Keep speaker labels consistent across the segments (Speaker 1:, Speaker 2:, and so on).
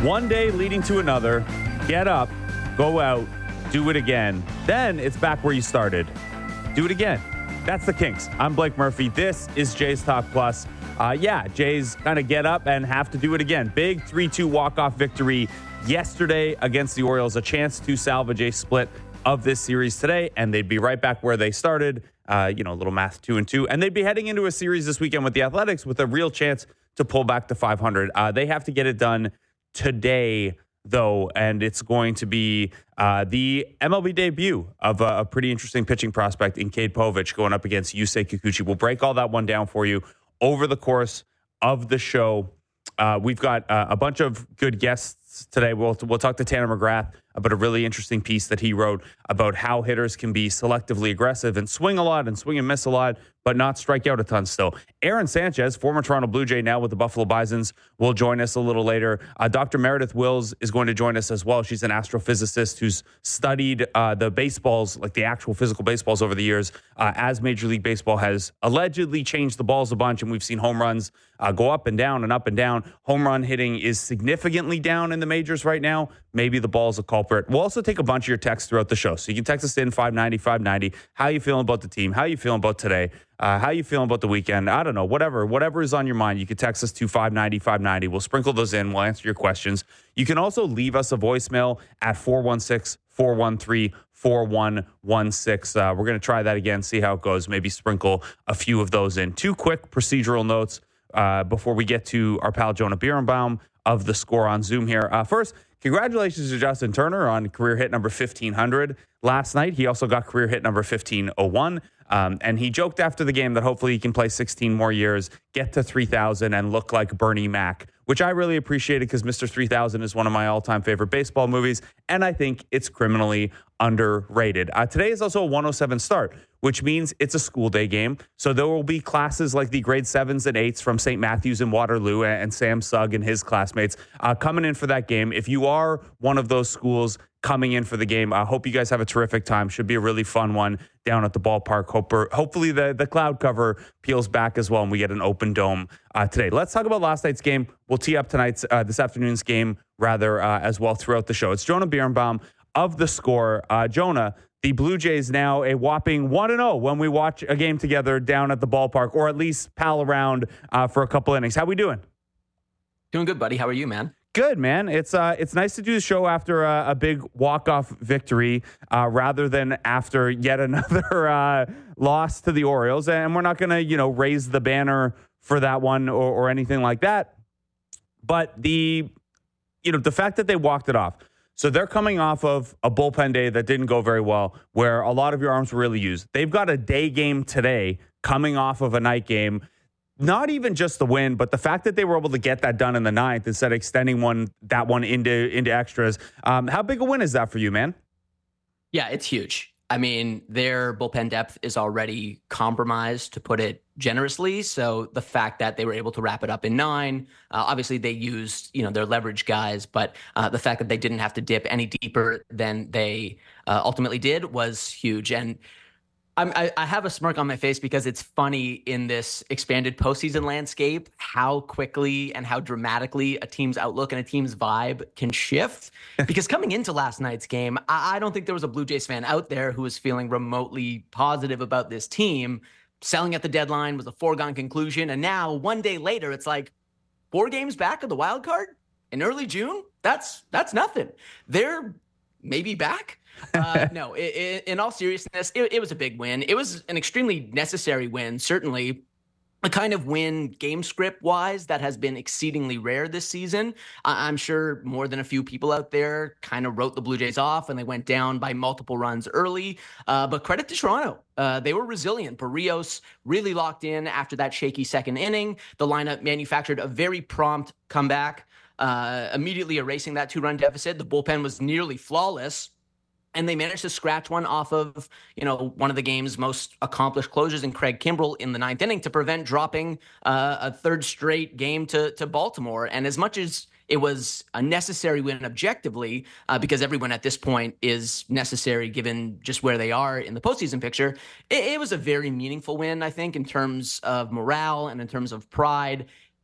Speaker 1: One day leading to another. Get up, go out, do it again. Then it's back where you started. Do it again. That's the Kinks. I'm Blake Murphy. This is Jays Talk Plus. Jays kind of get up and have to do it again. Big 3-2 walk-off victory yesterday against the Orioles. A chance to salvage a split of this series today, and they'd be right back where they started. A little math 2-2. And they'd be heading into a series this weekend with the Athletics with a real chance to pull back to 500. They have to get it done today, though, and it's going to be the MLB debut of a pretty interesting pitching prospect in Cade Povich going up against Yusei Kikuchi. We'll break all that one down for you over the course of the show. We've got a bunch of good guests today. We'll talk to Tanner McGrath about a really interesting piece that he wrote about how hitters can be selectively aggressive and swing a lot and swing and miss a lot, but not strike out a ton still. Aaron Sanchez, former Toronto Blue Jay, now with the Buffalo Bisons, will join us a little later. Dr. Meredith Wills is going to join us as well. She's an astrophysicist who's studied the baseballs, like the actual physical baseballs over the years, as Major League Baseball has allegedly changed the balls a bunch, and we've seen home runs go up and down and up and down. Home run hitting is significantly down in the majors right now. Maybe the ball's a culprit. We'll also take a bunch of your texts throughout the show. So you can text us in 590-590. How you feeling about the team? How you feeling about today? How you feeling about the weekend? I don't know. Whatever is on your mind, you can text us to 590-590. We'll sprinkle those in. We'll answer your questions. You can also leave us a voicemail at 416-413-4116. We're going to try that again, see how it goes. Maybe sprinkle a few of those in. Two quick procedural notes before we get to our pal Jonah Birnbaum of The Score on Zoom here. First, congratulations to Justin Turner on career hit number 1,500 last night. He also got career hit number 1,501. And he joked after the game that hopefully he can play 16 more years, get to 3,000, and look like Bernie Mac, which I really appreciated because Mr. 3,000 is one of my all-time favorite baseball movies, and I think it's criminally underrated. Today is also a 107 start, which means it's a school day game. So there will be classes like the grade 7s and 8s from St. Matthews in Waterloo and Sam Sugg and his classmates coming in for that game. If you are one of those schools coming in for the game, I hope you guys have a terrific time. Should be a really fun one down at the ballpark. Hopefully the cloud cover peels back as well and we get an open dome today. Let's talk about last night's game. We'll tee up this afternoon's game as well throughout the show. It's Jonah Birnbaum of The Score. Jonah, the Blue Jays now a whopping 1-0 when we watch a game together down at the ballpark, or at least pal around for a couple innings. How we doing?
Speaker 2: Doing good, buddy. How are you, man?
Speaker 1: Good, man. It's nice to do the show after a big walk-off victory rather than after yet another loss to the Orioles. And we're not going to, raise the banner for that one or anything like that. But the fact that they walked it off. So they're coming off of a bullpen day that didn't go very well, where a lot of your arms were really used. They've got a day game today coming off of a night game. Not even just the win, but the fact that they were able to get that done in the ninth instead of extending that one into extras. How big a win is that for you, man?
Speaker 2: Yeah, it's huge. I mean, their bullpen depth is already compromised, to put it generously. So the fact that they were able to wrap it up in 9, obviously they used, their leverage guys, but the fact that they didn't have to dip any deeper than they ultimately did was huge. And I have a smirk on my face because it's funny in this expanded postseason landscape how quickly and how dramatically a team's outlook and a team's vibe can shift. Because coming into last night's game, I don't think there was a Blue Jays fan out there who was feeling remotely positive about this team. Selling at the deadline was a foregone conclusion. And now, one day later, it's like 4 games back of the wild card in early June? That's nothing. They're maybe back. No, in all seriousness, it was a big win. It was an extremely necessary win, certainly a kind of win game script wise that has been exceedingly rare this season. I'm sure more than a few people out there kind of wrote the Blue Jays off and they went down by multiple runs early. But credit to Toronto. They were resilient. Barrios really locked in after that shaky second inning. The lineup manufactured a very prompt comeback, immediately erasing that 2-run deficit. The bullpen was nearly flawless. And they managed to scratch one off of, one of the game's most accomplished closers in Craig Kimbrell in the 9th inning to prevent dropping a third straight game to Baltimore. And as much as it was a necessary win objectively, because everyone at this point is necessary given just where they are in the postseason picture, it was a very meaningful win, I think, in terms of morale and in terms of pride.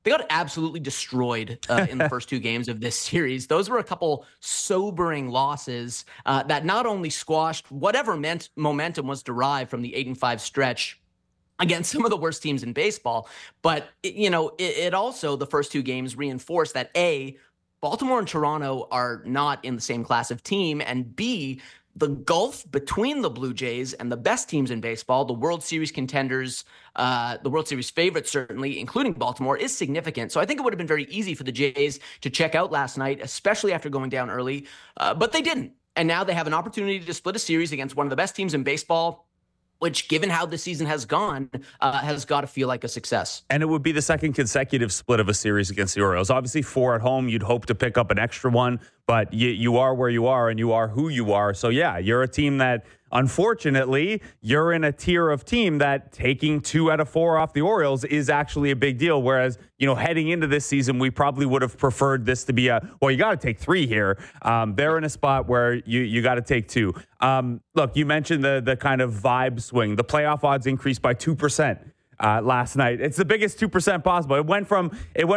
Speaker 2: They got absolutely destroyed in the first two games of this series. Those were a couple sobering losses that not only squashed whatever momentum was derived from the 8-5 stretch against some of the worst teams in baseball, but it also, the first two games, reinforced that A, Baltimore and Toronto are not in the same class of team, and B, the gulf between the Blue Jays and the best teams in baseball, the World Series contenders, the World Series favorites, certainly, including Baltimore, is significant. So I think it would have been very easy for the Jays to check out last night, especially after going down early, but they didn't. And now they have an opportunity to split a series against one of the best teams in baseball, which, given how the season has gone, has got to feel like a success.
Speaker 1: And it would be the second consecutive split of a series against the Orioles. Obviously, 4 at home, you'd hope to pick up an extra one, but you are where you are and you are who you are. So, yeah, you're a team that, unfortunately, you're in a tier of team that taking 2 out of 4 off the Orioles is actually a big deal. Whereas, heading into this season, we probably would have preferred this to be you got to take 3 here. They're in a spot where you got to take 2. Look, you mentioned the kind of vibe swing. The playoff odds increased by 2%. Last night, it's the biggest 2% possible. It went from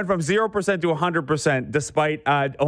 Speaker 1: 0% to 100%, despite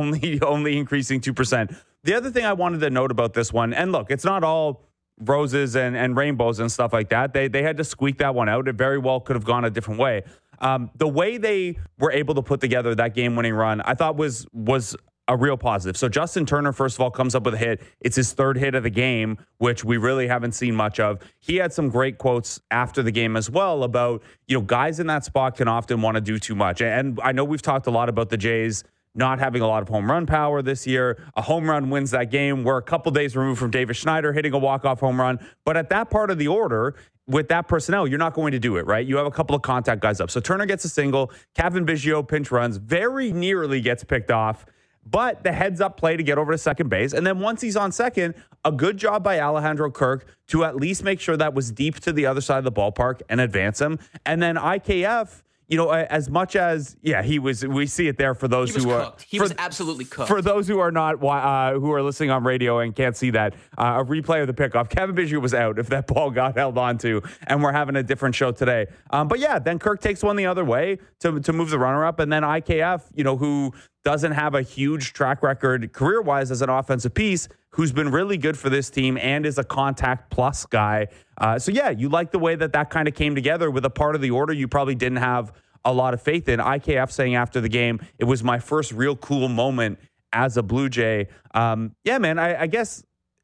Speaker 1: only increasing 2%. The other thing I wanted to note about this one, and look, it's not all roses and rainbows and stuff like that. They had to squeak that one out. It very well could have gone a different way. The way they were able to put together that game-winning run, I thought was a real positive. So Justin Turner, first of all, comes up with a hit. It's his 3rd hit of the game, which we really haven't seen much of. He had some great quotes after the game as well about, guys in that spot can often want to do too much. And I know we've talked a lot about the Jays not having a lot of home run power this year. A home run wins that game. We're a couple days removed from Davis Schneider hitting a walk-off home run. But at that part of the order, with that personnel, you're not going to do it, right? You have a couple of contact guys up. So Turner gets a single. Kevin Biggio pinch runs, very nearly gets picked off. But the heads-up play to get over to second base. And then once he's on second, a good job by Alejandro Kirk to at least make sure that was deep to the other side of the ballpark and advance him. And then IKF, as much as, we see it there for those who are cooked.
Speaker 2: He was absolutely cooked.
Speaker 1: For those who are not, who are listening on radio and can't see that, a replay of the pickoff, Kevin Biggio was out if that ball got held onto, and we're having a different show today. But yeah, then Kirk takes one the other way to move the runner up. And then IKF, who doesn't have a huge track record career-wise as an offensive piece, who's been really good for this team and is a contact plus guy. So yeah, you like the way that kind of came together with a part of the order you probably didn't have a lot of faith in. IKF saying after the game, it was my first real cool moment as a Blue Jay. Yeah, man, I guess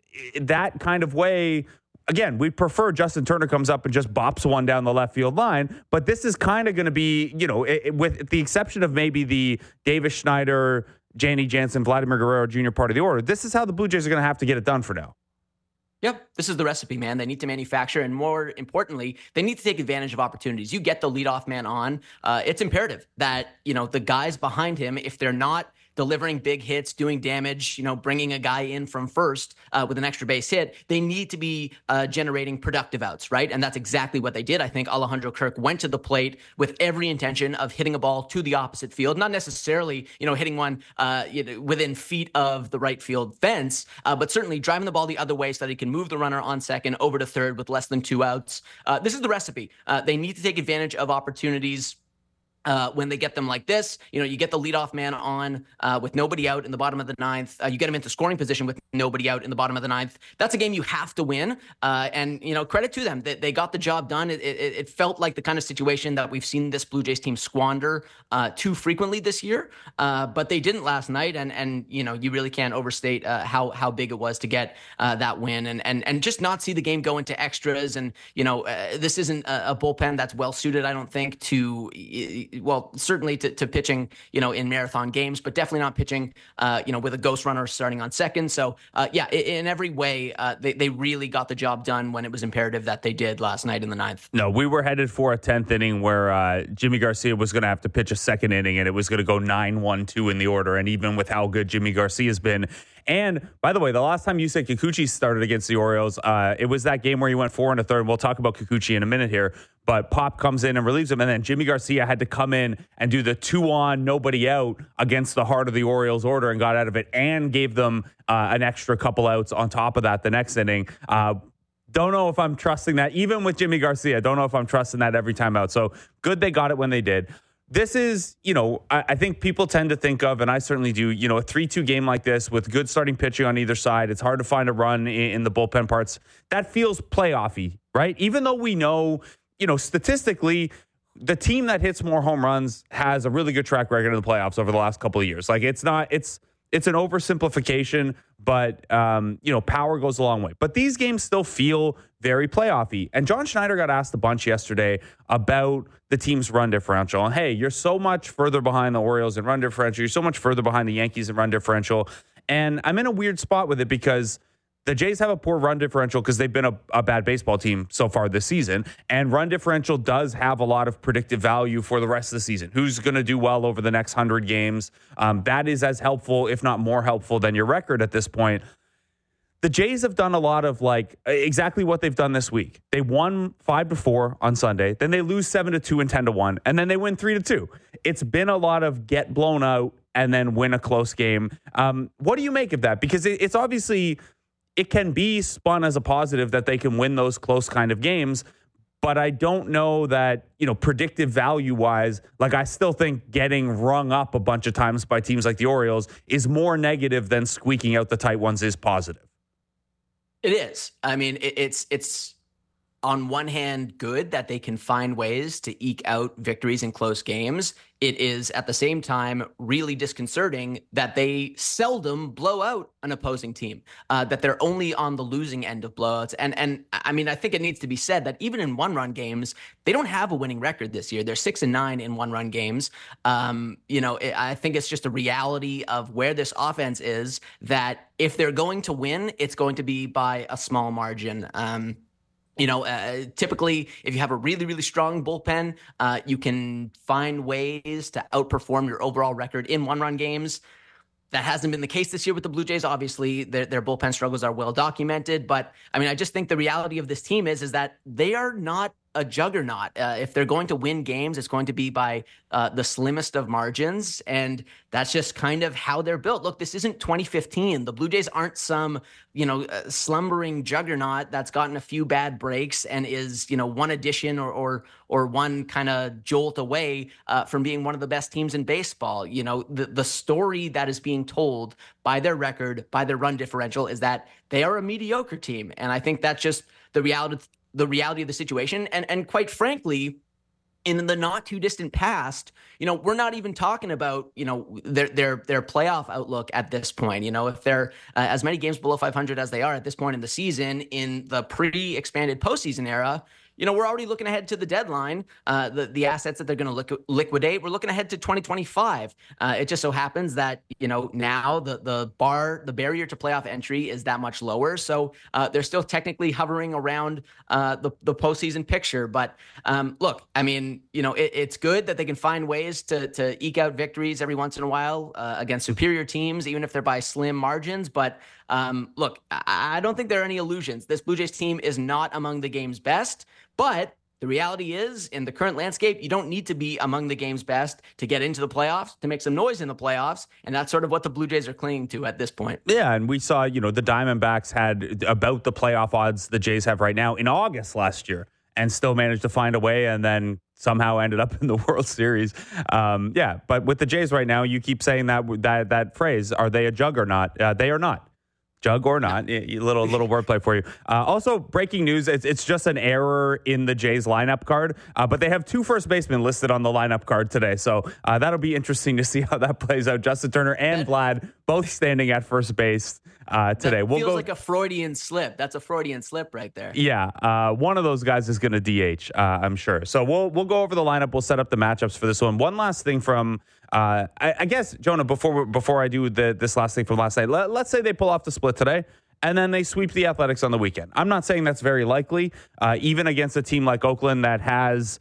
Speaker 1: that kind of way, again, we prefer Justin Turner comes up and just bops one down the left field line, but this is kind of going to be, with the exception of maybe the Davis Schneider, Janny Jansen, Vladimir Guerrero Jr. part of the order, this is how the Blue Jays are going to have to get it done for now.
Speaker 2: Yep, this is the recipe, man. They need to manufacture, and more importantly, they need to take advantage of opportunities. You get the leadoff man on. It's imperative that, the guys behind him, if they're not delivering big hits, doing damage, bringing a guy in from first with an extra base hit, they need to be generating productive outs, right? And that's exactly what they did. I think Alejandro Kirk went to the plate with every intention of hitting a ball to the opposite field, not necessarily, hitting one within feet of the right field fence, but certainly driving the ball the other way so that he can move the runner on second over to third with less than 2 outs. This is the recipe. They need to take advantage of opportunities when they get them like this. You get the leadoff man on with nobody out in the bottom of the 9th. You get him into scoring position with nobody out in the bottom of the 9th. That's a game you have to win. And credit to them. They got the job done. It felt like the kind of situation that we've seen this Blue Jays team squander too frequently this year. But they didn't last night. And you really can't overstate how big it was to get that win and just not see the game go into extras. And, this isn't a bullpen that's well suited, I don't think, to certainly to pitching, in marathon games, but definitely not pitching, with a ghost runner starting on second. So, in every way, they really got the job done when it was imperative that they did last night in the 9th.
Speaker 1: No, we were headed for a 10th inning where Jimmy Garcia was going to have to pitch a second inning, and it was going to go 9-1-2 in the order. And even with how good Jimmy Garcia's been. And by the way, the last time Yusei Kikuchi started against the Orioles, it was that game where he went 4 1/3. We'll talk about Kikuchi in a minute here. But Pop comes in and relieves him, and then Jimmy Garcia had to come in and do the 2-on, nobody out against the heart of the Orioles order and got out of it and gave them an extra couple outs on top of that the next inning. Don't know if I'm trusting that. Even with Jimmy Garcia, don't know if I'm trusting that every time out. So good they got it when they did. this is, I think people tend to think of, and I certainly do, a 3-2 game like this with good starting pitching on either side. It's hard to find a run in the bullpen parts. That feels playoffy, right? Even though we know, statistically, the team that hits more home runs has a really good track record in the playoffs over the last couple of years. Like, it's an oversimplification, but, power goes a long way. But these games still feel very playoffy. And John Schneider got asked a bunch yesterday about the team's run differential. And, hey, you're so much further behind the Orioles in run differential. You're so much further behind the Yankees in run differential. And I'm in a weird spot with it because the Jays have a poor run differential because they've been a bad baseball team so far this season. And run differential does have a lot of predictive value for the rest of the season. Who's going to do well over the next 100 games? That is as helpful, if not more helpful, than your record at this point. The Jays have done a lot of exactly what they've done this week. They won 5-4 on Sunday. Then they lose 7-2 and 10-1. And then they win 3-2. It's been a lot of get blown out and then win a close game. What do you make of that? Because it's obviously... it can be spun as a positive that they can win those close kind of games, but I don't know that, predictive value-wise, I still think getting rung up a bunch of times by teams like the Orioles is more negative than squeaking out the tight ones is positive.
Speaker 2: It is. I mean, it's on one hand good that they can find ways to eke out victories in close games. It is at the same time really disconcerting that they seldom blow out an opposing team, that they're only on the losing end of blowouts. And I mean, I think it needs to be said that even in one-run games, they don't have a winning record this year. They're 6-9 in one-run games. I think it's just a reality of where this offense is, that if they're going to win, it's going to be by a small margin. Typically, if you have a really, really strong bullpen, you can find ways to outperform your overall record in one-run games. That hasn't been the case this year with the Blue Jays. Obviously, their bullpen struggles are well documented. But, I mean, I just think the reality of this team is that they are not a juggernaut. If they're going to win games, it's going to be by the slimmest of margins. And that's just kind of how they're built. Look, this isn't 2015. The Blue Jays aren't some, slumbering juggernaut that's gotten a few bad breaks and is, one addition or one kind of jolt away from being one of the best teams in baseball. The story that is being told by their record, by their run differential, is that they are a mediocre team. And I think that's just the reality of the situation. And quite frankly, in the not too distant past, we're not even talking about, their playoff outlook at this point. If they're as many games below 500 as they are at this point in the season, in the pre-expanded postseason era, we're already looking ahead to the deadline, the assets that they're going to liquidate. We're looking ahead to 2025. It just so happens that, now the barrier to playoff entry is that much lower. So they're still technically hovering around the postseason picture. But look, I mean, it's good that they can find ways to eke out victories every once in a while against superior teams, even if they're by slim margins. But look, I don't think there are any illusions. This Blue Jays team is not among the game's best, but the reality is, in the current landscape, you don't need to be among the game's best to get into the playoffs, to make some noise in the playoffs, and that's sort of what the Blue Jays are clinging to at this point.
Speaker 1: Yeah, and we saw, the Diamondbacks had about the playoff odds the Jays have right now in August last year, and still managed to find a way, and then somehow ended up in the World Series. But with the Jays right now, you keep saying that phrase, are they a juggernaut? They are not. Jug or not, little wordplay for you. Also, breaking news, it's just an error in the Jays lineup card, but they have 2 first basemen listed on the lineup card today. So that'll be interesting to see how that plays out. Justin Turner and Vlad both standing at first base today.
Speaker 2: That feels like a Freudian slip. That's a Freudian slip right there.
Speaker 1: Yeah, one of those guys is going to DH, I'm sure. So we'll go over the lineup. We'll set up the matchups for this one. One last thing from... I guess, Jonah, before I do this last thing from last night, let's say they pull off the split today and then they sweep the Athletics on the weekend. I'm not saying that's very likely, even against a team like Oakland that has,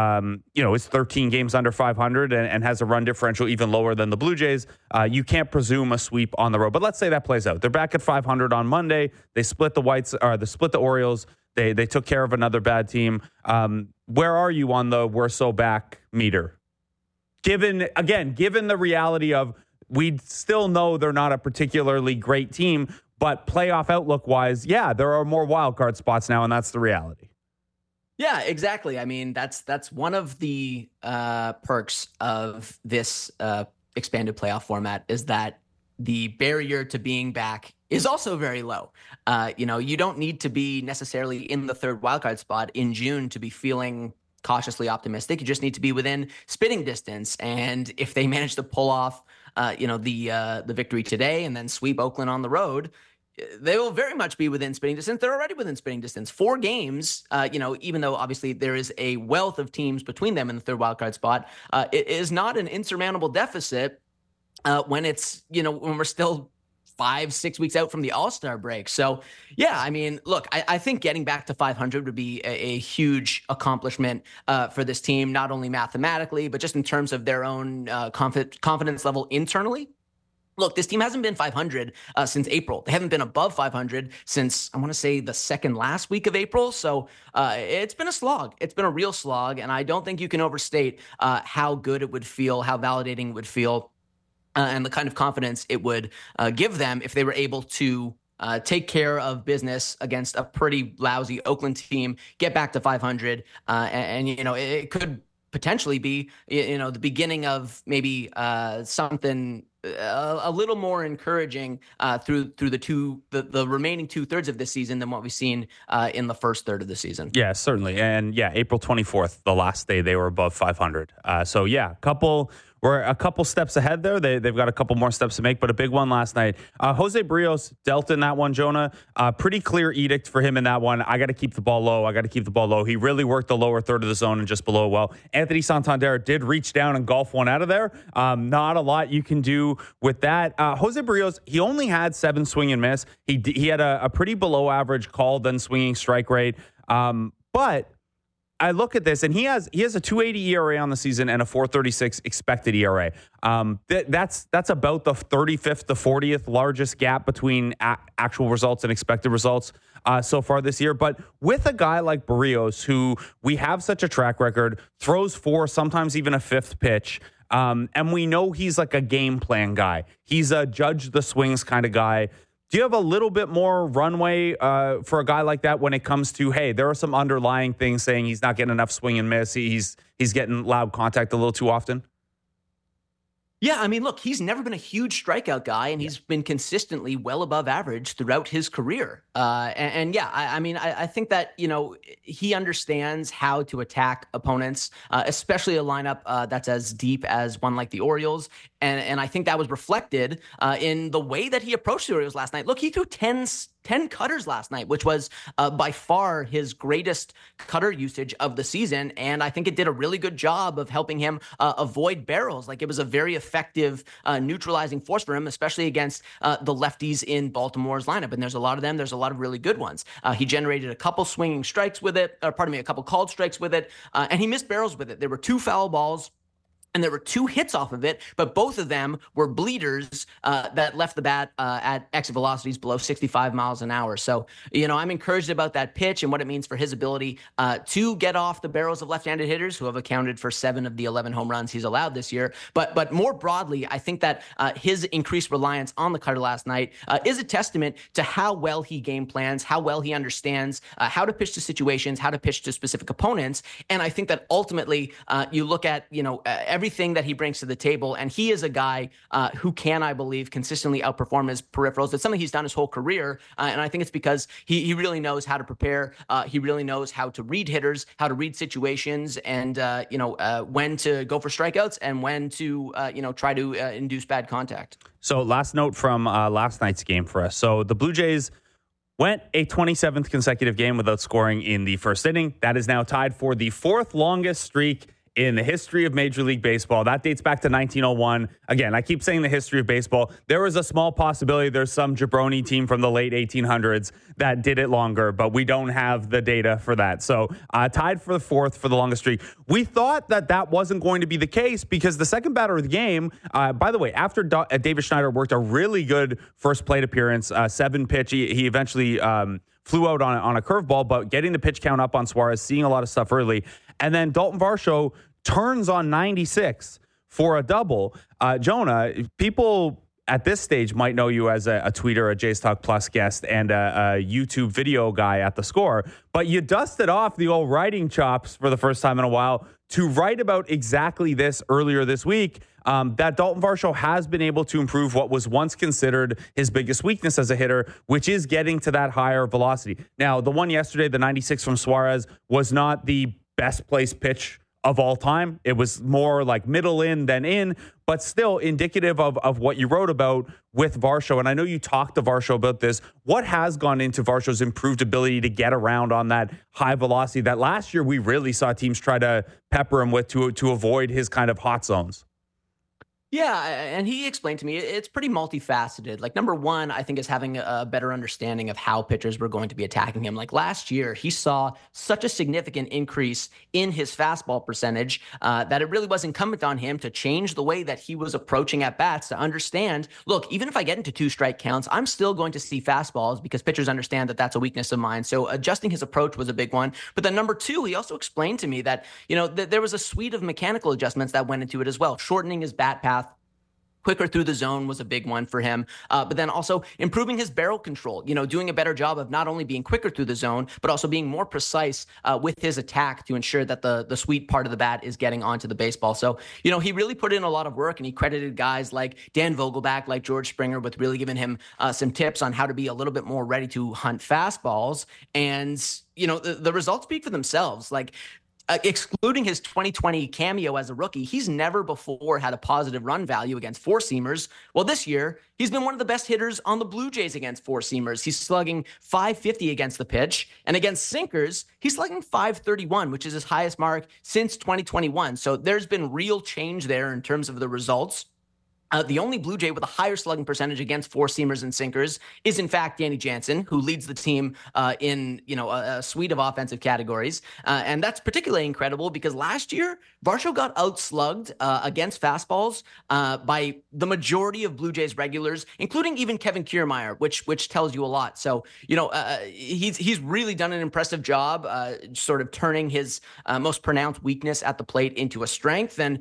Speaker 1: is 13 games under 500 and has a run differential even lower than the Blue Jays. You can't presume a sweep on the road. But let's say that plays out. They're back at 500 on Monday. They split the Orioles. They took care of another bad team. Where are you on the we're so back meter? Given the reality of we still know they're not a particularly great team, but playoff outlook-wise, yeah, there are more wild card spots now, and that's the reality.
Speaker 2: Yeah, exactly. I mean, that's one of the perks of this expanded playoff format is that the barrier to being back is also very low. You don't need to be necessarily in the third wildcard spot in June to be feeling cautiously optimistic. You just need to be within spitting distance. And if they manage to pull off, the victory today and then sweep Oakland on the road, they will very much be within spitting distance. They're already within spitting distance. 4 games, even though obviously there is a wealth of teams between them in the third wildcard spot, it is not an insurmountable deficit when when we're still 5-6 weeks out from the All-Star break. So, yeah, I mean, look, I think getting back to 500 would be a huge accomplishment for this team, not only mathematically, but just in terms of their own confidence level internally. Look, this team hasn't been 500 since April. They haven't been above 500 since, I want to say, the second last week of April. So it's been a slog. It's been a real slog. And I don't think you can overstate how good it would feel, how validating it would feel, and the kind of confidence it would give them if they were able to take care of business against a pretty lousy Oakland team, get back to 500. It could potentially be, the beginning of maybe something a little more encouraging through the remaining 2/3 of this season than what we've seen in the first third of the season.
Speaker 1: Yeah, certainly. And yeah, April 24th, the last day they were above 500. So yeah, we're a couple steps ahead there. They've got a couple more steps to make, but a big one last night. Jose Barrios dealt in that one, Jonah. Pretty clear edict for him in that one. I got to keep the ball low. He really worked the lower third of the zone and just below well. Anthony Santander did reach down and golf one out of there. Not a lot you can do with that. Jose Barrios, he only had 7 swing and miss. He had a pretty below average call, then swinging strike rate. But I look at this, and he has a 2.80 ERA on the season and a 4.36 expected ERA. That's about the 35th to 40th largest gap between actual results and expected results so far this year. But with a guy like Barrios, who we have such a track record, throws 4, sometimes even a 5th pitch, and we know he's like a game plan guy. He's a judge the swings kind of guy. Do you have a little bit more runway for a guy like that when it comes to, hey, there are some underlying things saying he's not getting enough swing and miss. He's getting loud contact a little too often?
Speaker 2: Yeah, I mean, look, he's never been a huge strikeout guy, and he's been consistently well above average throughout his career. I think that, he understands how to attack opponents, especially a lineup that's as deep as one like the Orioles. And I think that was reflected in the way that he approached the Orioles last night. Look, he threw 10 cutters last night, which was by far his greatest cutter usage of the season. And I think it did a really good job of helping him avoid barrels. Like, it was a very effective neutralizing force for him, especially against the lefties in Baltimore's lineup. And there's a lot of them. There's a lot of really good ones. He generated a couple swinging strikes with it, a couple called strikes with it. And he missed barrels with it. There were 2 foul balls, and there were 2 hits off of it, but both of them were bleeders that left the bat at exit velocities below 65 miles an hour. So, I'm encouraged about that pitch and what it means for his ability to get off the barrels of left-handed hitters who have accounted for 7 of the 11 home runs he's allowed this year. But more broadly, I think that his increased reliance on the cutter last night is a testament to how well he game plans, how well he understands how to pitch to situations, how to pitch to specific opponents. And I think that ultimately you look at, everything that he brings to the table, and he is a guy who can, I believe, consistently outperform his peripherals. It's something he's done his whole career, and I think it's because he really knows how to prepare. He really knows how to read hitters, how to read situations, and when to go for strikeouts and when to try to induce bad contact. So
Speaker 1: last note from last night's game for us. So the Blue Jays went a 27th consecutive game without scoring in the first inning. That is now tied for the 4th longest streak in the history of Major League Baseball. That dates back to 1901. Again, I keep saying the history of baseball. There was a small possibility there's some jabroni team from the late 1800s that did it longer, but we don't have the data for that. So tied for the 4th for the longest streak. We thought that wasn't going to be the case because the second batter of the game, by the way, after David Schneider worked a really good first plate appearance, 7 pitch, he eventually flew out on a curveball, but getting the pitch count up on Suarez, seeing a lot of stuff early. And then Dalton Varsho turns on 96 for a double. Jonah, people at this stage might know you as a tweeter, a Jays Talk Plus guest, and a YouTube video guy at The Score. But you dusted off the old writing chops for the first time in a while to write about exactly this earlier this week, that Dalton Varsho has been able to improve what was once considered his biggest weakness as a hitter, which is getting to that higher velocity. Now, the one yesterday, the 96 from Suarez, was not the best placed pitch of all time. It was more like middle in than in, but still indicative of what you wrote about with Varsho. And I know you talked to Varsho about this. What has gone into Varsho's improved ability to get around on that high velocity that last year we really saw teams try to pepper him with to avoid his kind of hot zones?
Speaker 2: Yeah, and he explained to me it's pretty multifaceted. Like, number one, I think, is having a better understanding of how pitchers were going to be attacking him. Like last year, he saw such a significant increase in his fastball percentage that it really was incumbent on him to change the way that he was approaching at bats to understand, look, even if I get into 2 strike counts, I'm still going to see fastballs because pitchers understand that that's a weakness of mine. So adjusting his approach was a big one. But then number two, he also explained to me that, there was a suite of mechanical adjustments that went into it as well. Shortening his bat path quicker through the zone was a big one for him. But then also improving his barrel control, doing a better job of not only being quicker through the zone, but also being more precise with his attack to ensure that the sweet part of the bat is getting onto the baseball. So, he really put in a lot of work, and he credited guys like Dan Vogelback, like George Springer, with really giving him some tips on how to be a little bit more ready to hunt fastballs. And, the results speak for themselves. Like, excluding his 2020 cameo as a rookie, he's never before had a positive run value against four-seamers. Well, this year, he's been one of the best hitters on the Blue Jays against four-seamers. He's slugging .550 against the pitch. And against sinkers, he's slugging .531, which is his highest mark since 2021. So there's been real change there in terms of the results. The only Blue Jay with a higher slugging percentage against four-seamers and sinkers is, in fact, Danny Jansen, who leads the team in a suite of offensive categories. And that's particularly incredible because last year, Varsho got outslugged against fastballs by the majority of Blue Jays regulars, including even Kevin Kiermaier, which tells you a lot. So, he's really done an impressive job sort of turning his most pronounced weakness at the plate into a strength. And,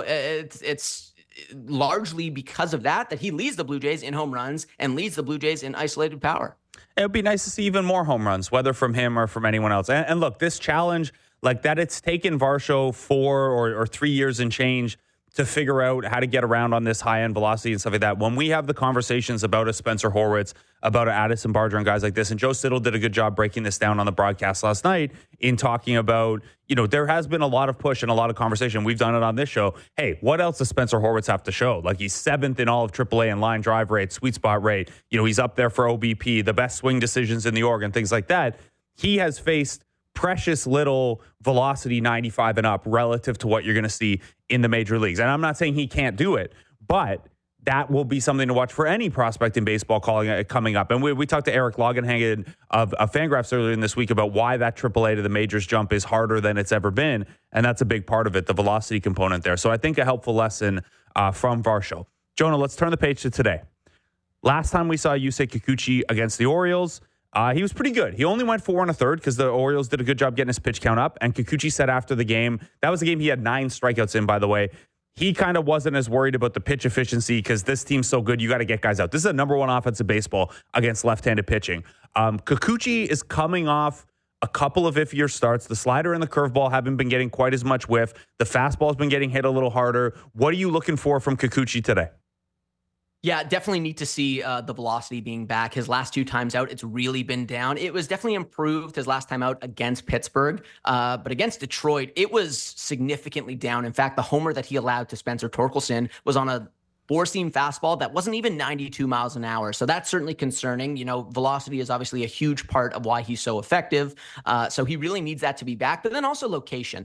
Speaker 2: it's largely because of that he leads the Blue Jays in home runs and leads the Blue Jays in isolated power.
Speaker 1: It would be nice to see even more home runs, whether from him or from anyone else. And look, this challenge, like that, it's taken Varsho 4 or 3 years and change to figure out how to get around on this high-end velocity and stuff like that. When we have the conversations about a Spencer Horwitz, about an Addison Barger and guys like this, and Joe Siddall did a good job breaking this down on the broadcast last night in talking about, there has been a lot of push and a lot of conversation. We've done it on this show. Hey, what else does Spencer Horwitz have to show? Like, he's 7th in all of AAA in line drive rate, sweet spot rate. He's up there for OBP, the best swing decisions in the org and things like that. He has faced precious little velocity 95 and up relative to what you're going to see in the major leagues. And I'm not saying he can't do it, but that will be something to watch for any prospect in baseball coming up. And we talked to Eric Longenhagen of Fangraphs earlier in this week about why that AAA to the majors jump is harder than it's ever been. And that's a big part of it, the velocity component there. So I think a helpful lesson from Varsho. Jonah, let's turn the page to today. Last time we saw Yusei Kikuchi against the Orioles, he was pretty good. He only went 4 1/3 because the Orioles did a good job getting his pitch count up. And Kikuchi said after the game, that was the game he had 9 strikeouts in, by the way. He kind of wasn't as worried about the pitch efficiency because this team's so good, you got to get guys out. This is a number 1 offensive baseball against left-handed pitching. Kikuchi is coming off a couple of iffier starts. The slider and the curveball haven't been getting quite as much whiff. The fastball's been getting hit a little harder. What are you looking for from Kikuchi today?
Speaker 2: Yeah, definitely need to see the velocity being back. His last 2 times out, it's really been down. It was definitely improved his last time out against Pittsburgh, but against Detroit, it was significantly down. In fact, the homer that he allowed to Spencer Torkelson was on a 4-seam fastball that wasn't even 92 miles an hour. So that's certainly concerning. Velocity is obviously a huge part of why he's so effective. So he really needs that to be back. But then also location.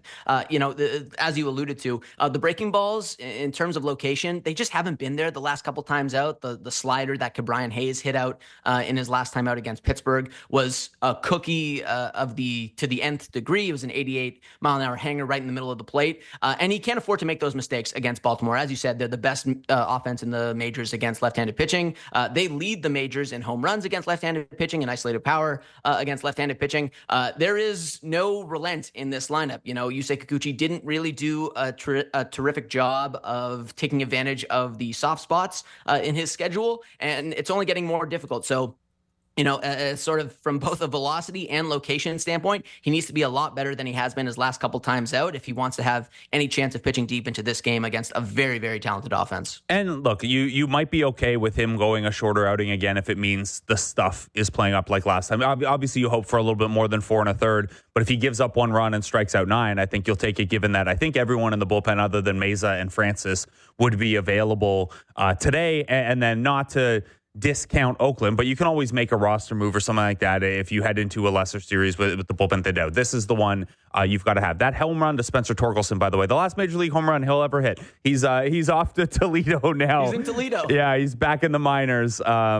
Speaker 2: As you alluded to, the breaking balls in terms of location, they just haven't been there the last couple times out. The slider that Ke'Bryan Hayes hit out in his last time out against Pittsburgh was a cookie to the nth degree. It was an 88-mile-an-hour hanger right in the middle of the plate. And he can't afford to make those mistakes against Baltimore. As you said, they're the best offense in the majors against left-handed pitching. They lead the majors in home runs against left-handed pitching and isolated power against left-handed pitching. There is no relent in this lineup. You know, Yusei Kikuchi didn't really do a terrific job of taking advantage of the soft spots in his schedule, and it's only getting more difficult. So, you know, sort of from both a velocity and location standpoint, he needs to be a lot better than he has been his last couple times out if he wants to have any chance of pitching deep into this game against a very, very talented offense.
Speaker 1: And look, you might be okay with him going a shorter outing again if it means the stuff is playing up like last time. Obviously, you hope for a little bit more than 4 1/3, but if he gives up 1 run and strikes out 9, I think you'll take it, given that I think everyone in the bullpen other than Meza and Francis would be available today, and then not to discount Oakland, but you can always make a roster move or something like that if you head into a lesser series with the bullpen thinned out. This is the one you've got to have. That home run to Spencer Torkelson, by the way, the last Major League home run he'll ever hit. He's off to Toledo now.
Speaker 2: He's in Toledo.
Speaker 1: Yeah, he's back in the minors.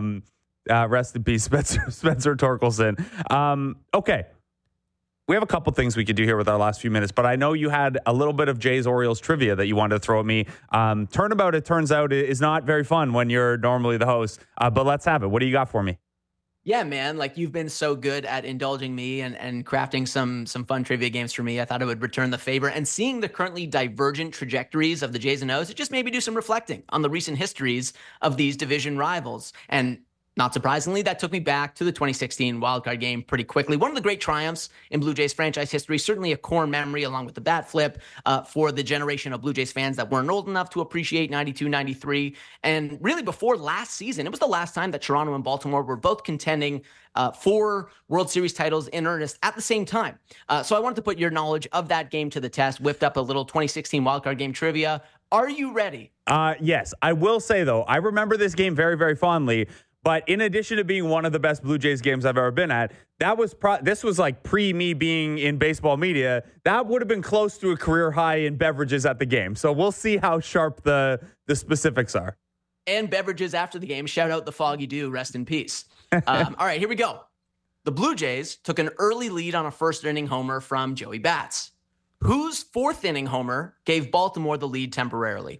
Speaker 1: Rest in peace, Spencer Torkelson. Okay. We have a couple things we could do here with our last few minutes, but I know you had a little bit of Jays Orioles trivia that you wanted to throw at me. Turnabout, it turns out, is not very fun when you're normally the host, but let's have it. What do you got for me?
Speaker 2: Yeah, man, like you've been so good at indulging me and crafting some fun trivia games for me. I thought I would return the favor. And seeing the currently divergent trajectories of the Jays and O's, it just made me do some reflecting on the recent histories of these division rivals. And not surprisingly, that took me back to the 2016 wildcard game pretty quickly. One of the great triumphs in Blue Jays franchise history, certainly a core memory along with the bat flip for the generation of Blue Jays fans that weren't old enough to appreciate 92, 93. And really before last season, it was the last time that Toronto and Baltimore were both contending for World Series titles in earnest at the same time. So I wanted to put your knowledge of that game to the test, whipped up a little 2016 wildcard game trivia. Are you ready?
Speaker 1: Yes. I will say, though, I remember this game very, very fondly. But in addition to being one of the best Blue Jays games I've ever been at, this was like pre me being in baseball media. That would have been close to a career high in beverages at the game. So we'll see how sharp the specifics are.
Speaker 2: And beverages after the game. Shout out the Foggy Dew. Rest in peace. All right, here we go. The Blue Jays took an early lead on a first inning homer from Joey Bats. Whose fourth inning homer gave Baltimore the lead temporarily?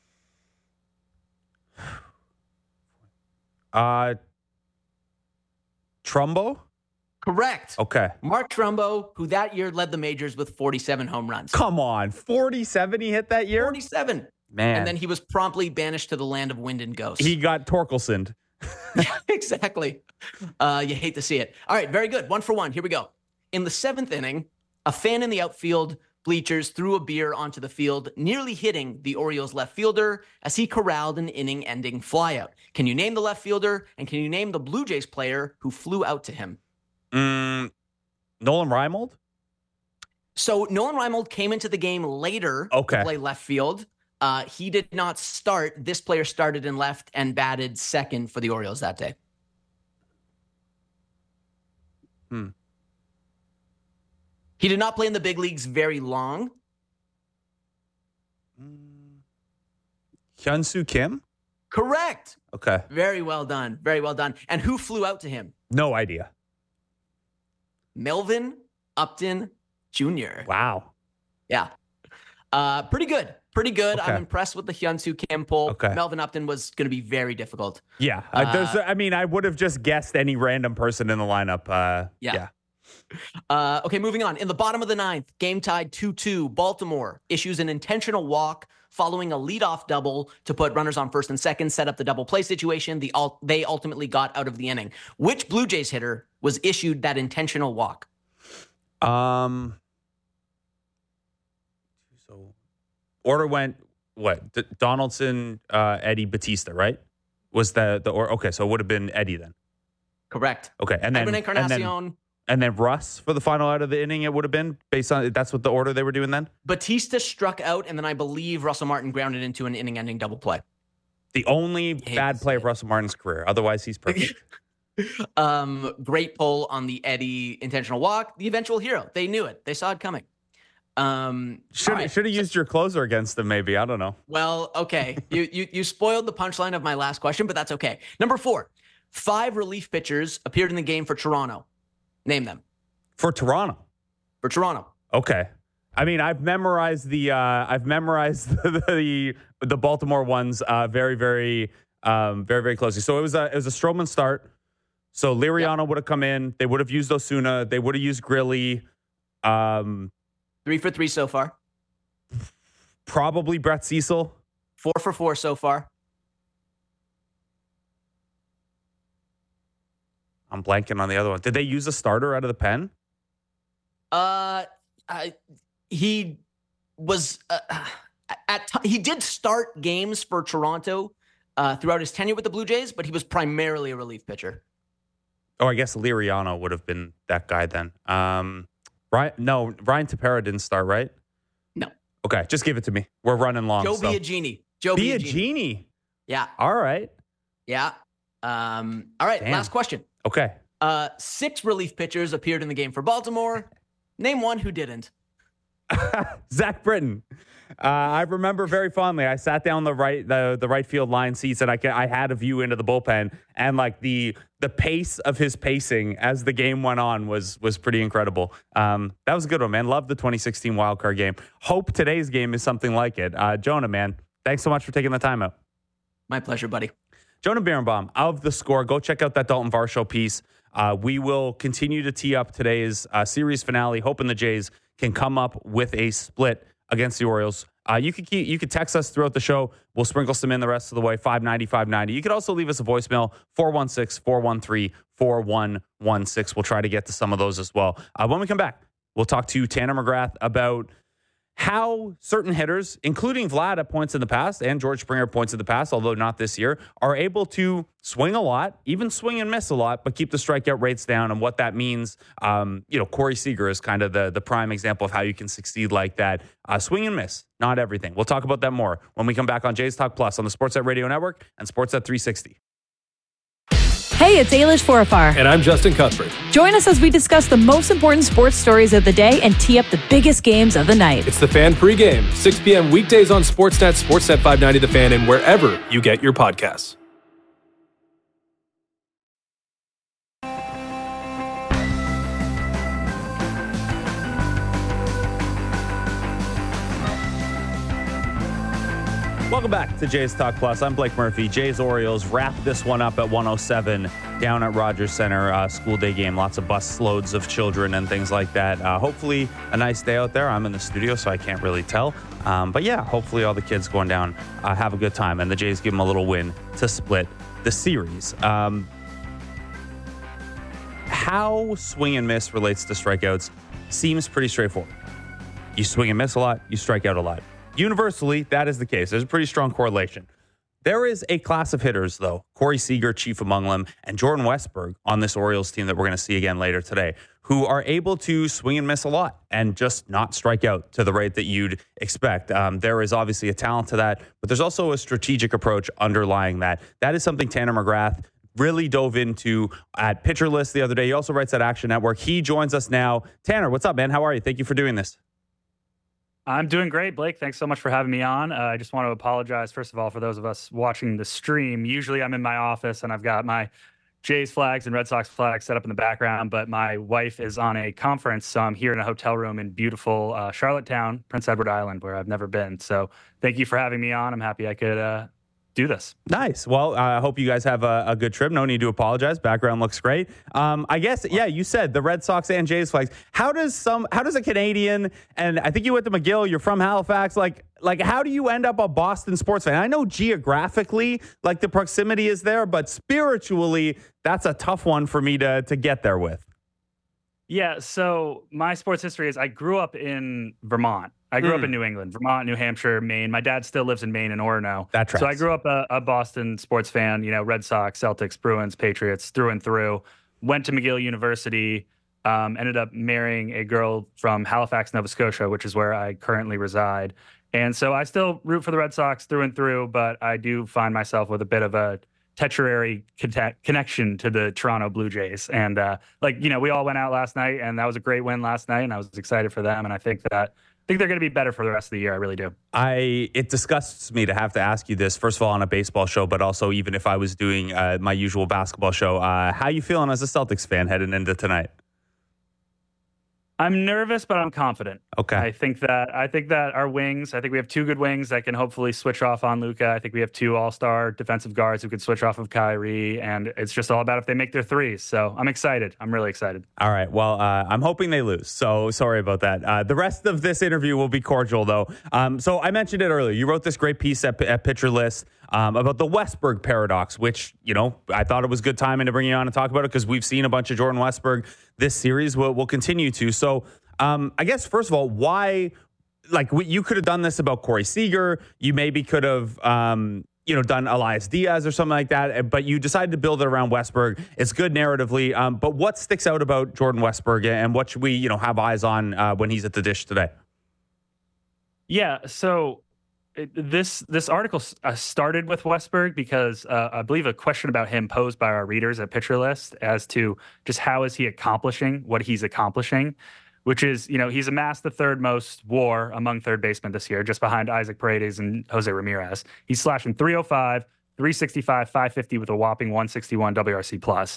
Speaker 1: Trumbo?
Speaker 2: Correct.
Speaker 1: Okay.
Speaker 2: Mark Trumbo, who that year led the majors with 47 home runs.
Speaker 1: Come on. 47 he hit that year?
Speaker 2: 47.
Speaker 1: Man.
Speaker 2: And then he was promptly banished to the land of wind and ghosts.
Speaker 1: He got Torkelsoned.
Speaker 2: Exactly. You hate to see it. All right, very good. 1 for 1. Here we go. In the 7th inning, a fan in the outfield bleachers threw a beer onto the field, nearly hitting the Orioles left fielder as he corralled an inning-ending flyout. Can you name the left fielder, and can you name the Blue Jays player who flew out to him?
Speaker 1: Nolan Reimold?
Speaker 2: So Nolan Reimold came into the game later to play left field. He did not start. This player started in left and batted second for the Orioles that day. He did not play in the big leagues very long.
Speaker 1: Hyun-Soo Kim?
Speaker 2: Correct.
Speaker 1: Okay.
Speaker 2: Very well done. Very well done. And who flew out to him?
Speaker 1: No idea.
Speaker 2: Melvin Upton Jr.
Speaker 1: Wow.
Speaker 2: Yeah. Pretty good. Pretty good.
Speaker 1: Okay.
Speaker 2: I'm impressed with the Hyun-Soo Kim poll.
Speaker 1: Okay.
Speaker 2: Melvin Upton was going to be very difficult.
Speaker 1: Yeah. I would have just guessed any random person in the lineup. Yeah.
Speaker 2: Okay, moving on. In the bottom of the 9th, game tied 2-2. Baltimore issues an intentional walk following a leadoff double to put runners on first and second, set up the double play situation. They ultimately got out of the inning. Which Blue Jays hitter was issued that intentional walk?
Speaker 1: So order went what? Donaldson, Eddie, Batista, right? Was okay? So it would have been Eddie then.
Speaker 2: Correct.
Speaker 1: Okay, and then
Speaker 2: Edwin Encarnacion.
Speaker 1: And then Russ for the final out of the inning, it would have been based on that's what the order they were doing then?
Speaker 2: Batista struck out, and then I believe Russell Martin grounded into an inning-ending double play.
Speaker 1: The only bad play of Russell Martin's career. Otherwise, he's perfect.
Speaker 2: Great pull on the Eddie intentional walk. The eventual hero. They knew it. They saw it coming.
Speaker 1: Should have used your closer against them, maybe. I don't know.
Speaker 2: Well, okay. You spoiled the punchline of my last question, but that's okay. Number 4, 5 relief pitchers appeared in the game for Toronto. Name them.
Speaker 1: For Toronto.
Speaker 2: For Toronto.
Speaker 1: Okay. I mean, I've memorized the the Baltimore ones very, very, very, very closely. So it was a Stroman start. So Liriano would have come in. They would have used Osuna. They would have used Grilly.
Speaker 2: 3 for 3 so far.
Speaker 1: Probably Brett Cecil.
Speaker 2: 4 for 4 so far.
Speaker 1: I'm blanking on the other one. Did they use a starter out of the pen?
Speaker 2: He was he did start games for Toronto throughout his tenure with the Blue Jays, but he was primarily a relief pitcher.
Speaker 1: Oh, I guess Liriano would have been that guy then. Ryan Tepera didn't start, right?
Speaker 2: No.
Speaker 1: Okay, just give it to me. We're running long.
Speaker 2: Joe Biagini.
Speaker 1: Biagini.
Speaker 2: Yeah.
Speaker 1: All right.
Speaker 2: Yeah. All right.
Speaker 1: Damn.
Speaker 2: Last question.
Speaker 1: Okay.
Speaker 2: 6 relief pitchers appeared in the game for Baltimore. Name one who didn't.
Speaker 1: Zach Britton. I remember very fondly. I sat down the right field line seats, and I had a view into the bullpen, and like the pace of his pacing as the game went on was pretty incredible. That was a good one, man. Love the 2016 wildcard game. Hope today's game is something like it. Jonah, man, thanks so much for taking the time out.
Speaker 2: My pleasure, buddy.
Speaker 1: Jonah Birnbaum of The Score. Go check out that Dalton Varsho piece. We will continue to tee up today's series finale, hoping the Jays can come up with a split against the Orioles. You could text us throughout the show. We'll sprinkle some in the rest of the way, 590-590. You could also leave us a voicemail, 416-413-4116. We'll try to get to some of those as well. When we come back, we'll talk to Tanner McGrath about how certain hitters, including Vlad at points in the past and George Springer at points in the past, although not this year, are able to swing a lot, even swing and miss a lot, but keep the strikeout rates down, and what that means. Corey Seager is kind of the prime example of how you can succeed like that. Swing and miss, not everything. We'll talk about that more when we come back on Jays Talk Plus on the Sportsnet Radio Network and Sportsnet 360.
Speaker 3: Hey, it's Ailish Forfar.
Speaker 4: And I'm Justin Cuthbert.
Speaker 3: Join us as we discuss the most important sports stories of the day and tee up the biggest games of the night.
Speaker 4: It's The Fan pregame, 6 p.m. weekdays on Sportsnet, Sportsnet 590 The Fan, and wherever you get your podcasts.
Speaker 1: Welcome back to Jays Talk Plus. I'm Blake Murphy. Jays Orioles wrap this one up at 1:07 down at Rogers Center. School day game. Lots of bus loads of children and things like that. Hopefully a nice day out there. I'm in the studio, so I can't really tell. But yeah, hopefully all the kids going down have a good time, and the Jays give them a little win to split the series. How swing and miss relates to strikeouts seems pretty straightforward. You swing and miss a lot, you strike out a lot. Universally, that is the case. There's a pretty strong correlation. There is a class of hitters, though, Corey Seager, chief among them, and Jordan Westburg on this Orioles team that we're going to see again later today, who are able to swing and miss a lot and just not strike out to the rate that you'd expect. There is obviously a talent to that, but there's also a strategic approach underlying that. That is something Tanner McGrath really dove into at Pitcher List the other day. He also writes at Action Network. He joins us now. Tanner, what's up, man? How are you? Thank you for doing this.
Speaker 5: I'm doing great, Blake. Thanks so much for having me on. I just want to apologize, first of all, for those of us watching the stream. Usually I'm in my office and I've got my Jays flags and Red Sox flags set up in the background, but my wife is on a conference, so I'm here in a hotel room in beautiful Charlottetown, Prince Edward Island, where I've never been. So thank you for having me on. I'm happy I could do this.
Speaker 1: Nice. Well, I hope you guys have a good trip. No need to apologize. Background looks great. I guess, yeah, you said the Red Sox and Jays flags. How does a Canadian, and I think you went to McGill, you're from Halifax, like how do you end up a Boston sports fan? I know geographically, like the proximity is there, but spiritually, that's a tough one for me to get there with.
Speaker 5: Yeah, so my sports history is I grew up in Vermont. I grew up in New England, Vermont, New Hampshire, Maine. My dad still lives in Maine and Orono.
Speaker 1: That tracks.
Speaker 5: So I grew up a Boston sports fan, Red Sox, Celtics, Bruins, Patriots, through and through. Went to McGill University, ended up marrying a girl from Halifax, Nova Scotia, which is where I currently reside. And so I still root for the Red Sox through and through, but I do find myself with a bit of a tertiary connection to the Toronto Blue Jays. And we all went out last night, and that was a great win last night, and I was excited for them. And I think they're going to be better for the rest of the year. I really do.
Speaker 1: It disgusts me to have to ask you this, first of all, on a baseball show, but also even if I was doing my usual basketball show. How you feeling as a Celtics fan heading into tonight?
Speaker 5: I'm nervous, but I'm confident.
Speaker 1: Okay.
Speaker 5: I think that our wings, I think we have two good wings that can hopefully switch off on Luka. I think we have two all-star defensive guards who could switch off of Kyrie, and it's just all about if they make their threes. So I'm excited. I'm really excited.
Speaker 1: All right. Well, I'm hoping they lose. So sorry about that. The rest of this interview will be cordial, though. So I mentioned it earlier. You wrote this great piece at Pitcher List about the Westberg paradox, which, I thought it was good timing to bring you on and talk about it because we've seen a bunch of Jordan Westberg this series. We'll continue to. So I guess, first of all, why, you could have done this about Corey Seager. You maybe could have, done Elias Diaz or something like that, but you decided to build it around Westberg. It's good narratively. But what sticks out about Jordan Westberg and what should we, have eyes on when he's at the Dish today?
Speaker 5: Yeah. So this article started with Westberg because I believe a question about him posed by our readers at Pitcher List as to just how is he accomplishing what he's accomplishing, which is, he's amassed the third most WAR among third basemen this year, just behind Isaac Paredes and Jose Ramirez. He's slashing 305, 365, 550 with a whopping 161 WRC plus.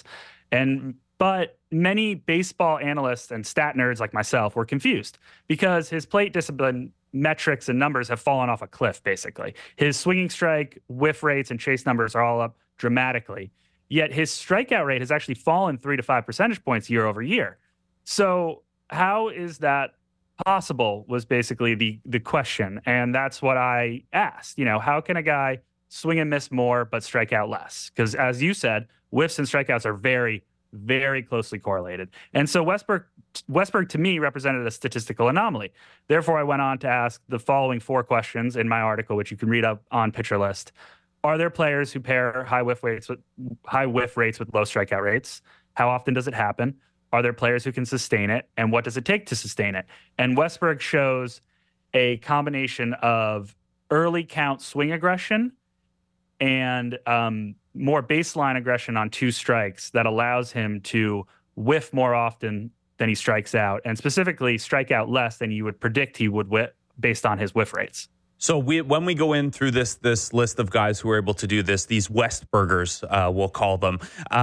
Speaker 5: But many baseball analysts and stat nerds like myself were confused because his plate discipline metrics and numbers have fallen off a cliff, basically. His swinging strike, whiff rates, and chase numbers are all up dramatically. Yet his strikeout rate has actually fallen 3 to 5 percentage points year over year. So how is that possible was basically the question. And that's what I asked. How can a guy swing and miss more but strike out less? Because as you said, whiffs and strikeouts are very, very closely correlated. And so Westberg to me represented a statistical anomaly. Therefore, I went on to ask the following 4 questions in my article, which you can read up on Pitcher List. Are there players who pair high whiff rates with low strikeout rates? How often does it happen? Are there players who can sustain it? And what does it take to sustain it? And Westberg shows a combination of early count swing aggression and more baseline aggression on 2 strikes that allows him to whiff more often than he strikes out, and specifically strike out less than you would predict he would whiff based on his whiff rates.
Speaker 1: So when we go in through this list of guys who are able to do this, these Westbergers, we'll call them,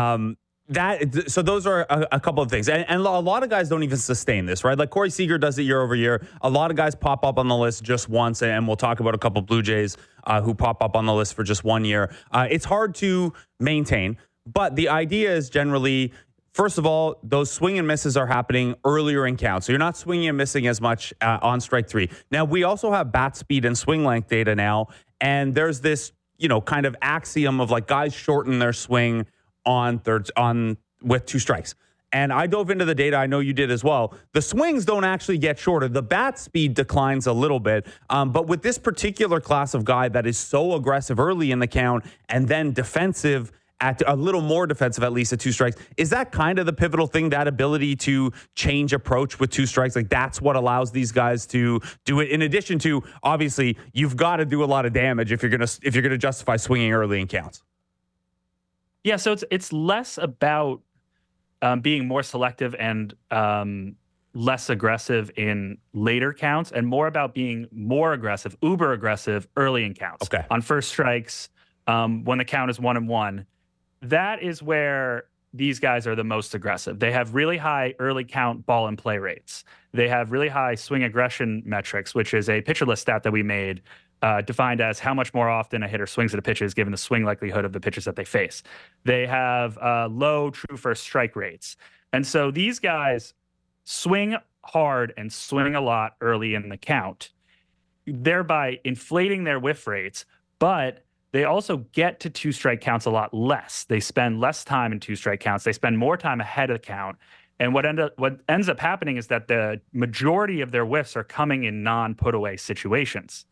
Speaker 1: so those are a couple of things. And a lot of guys don't even sustain this, right? Like Corey Seager does it year over year. A lot of guys pop up on the list just once, and we'll talk about a couple of Blue Jays who pop up on the list for just 1 year. It's hard to maintain, but the idea is generally, first of all, those swing and misses are happening earlier in count. So you're not swinging and missing as much on strike 3. Now, we also have bat speed and swing length data now, and there's this, kind of axiom of guys shorten their swing with 2 strikes. And I dove into the data. I know you did as well. The swings don't actually get shorter. The bat speed declines a little bit. But with this particular class of guy that is so aggressive early in the count and then defensive at a little more defensive, at least at 2 strikes, is that kind of the pivotal thing, that ability to change approach with 2 strikes? That's what allows these guys to do it. In addition to, obviously, you've got to do a lot of damage if you're gonna justify swinging early in counts.
Speaker 5: Yeah, so it's less about being more selective and less aggressive in later counts, and more about being more aggressive, uber aggressive early in counts.
Speaker 1: Okay.
Speaker 5: On first strikes, when the count is 1-1, that is where these guys are the most aggressive. They have really high early count ball and play rates. They have really high swing aggression metrics, which is a Pitcher List stat that we made, defined as how much more often a hitter swings at a pitches given the swing likelihood of the pitches that they face. They have low true first strike rates. And so these guys swing hard and swing a lot early in the count, thereby inflating their whiff rates, but they also get to 2 strike counts a lot less. They spend less time in 2 strike counts. They spend more time ahead of the count. And what ends up happening is that the majority of their whiffs are coming in non-put-away situations.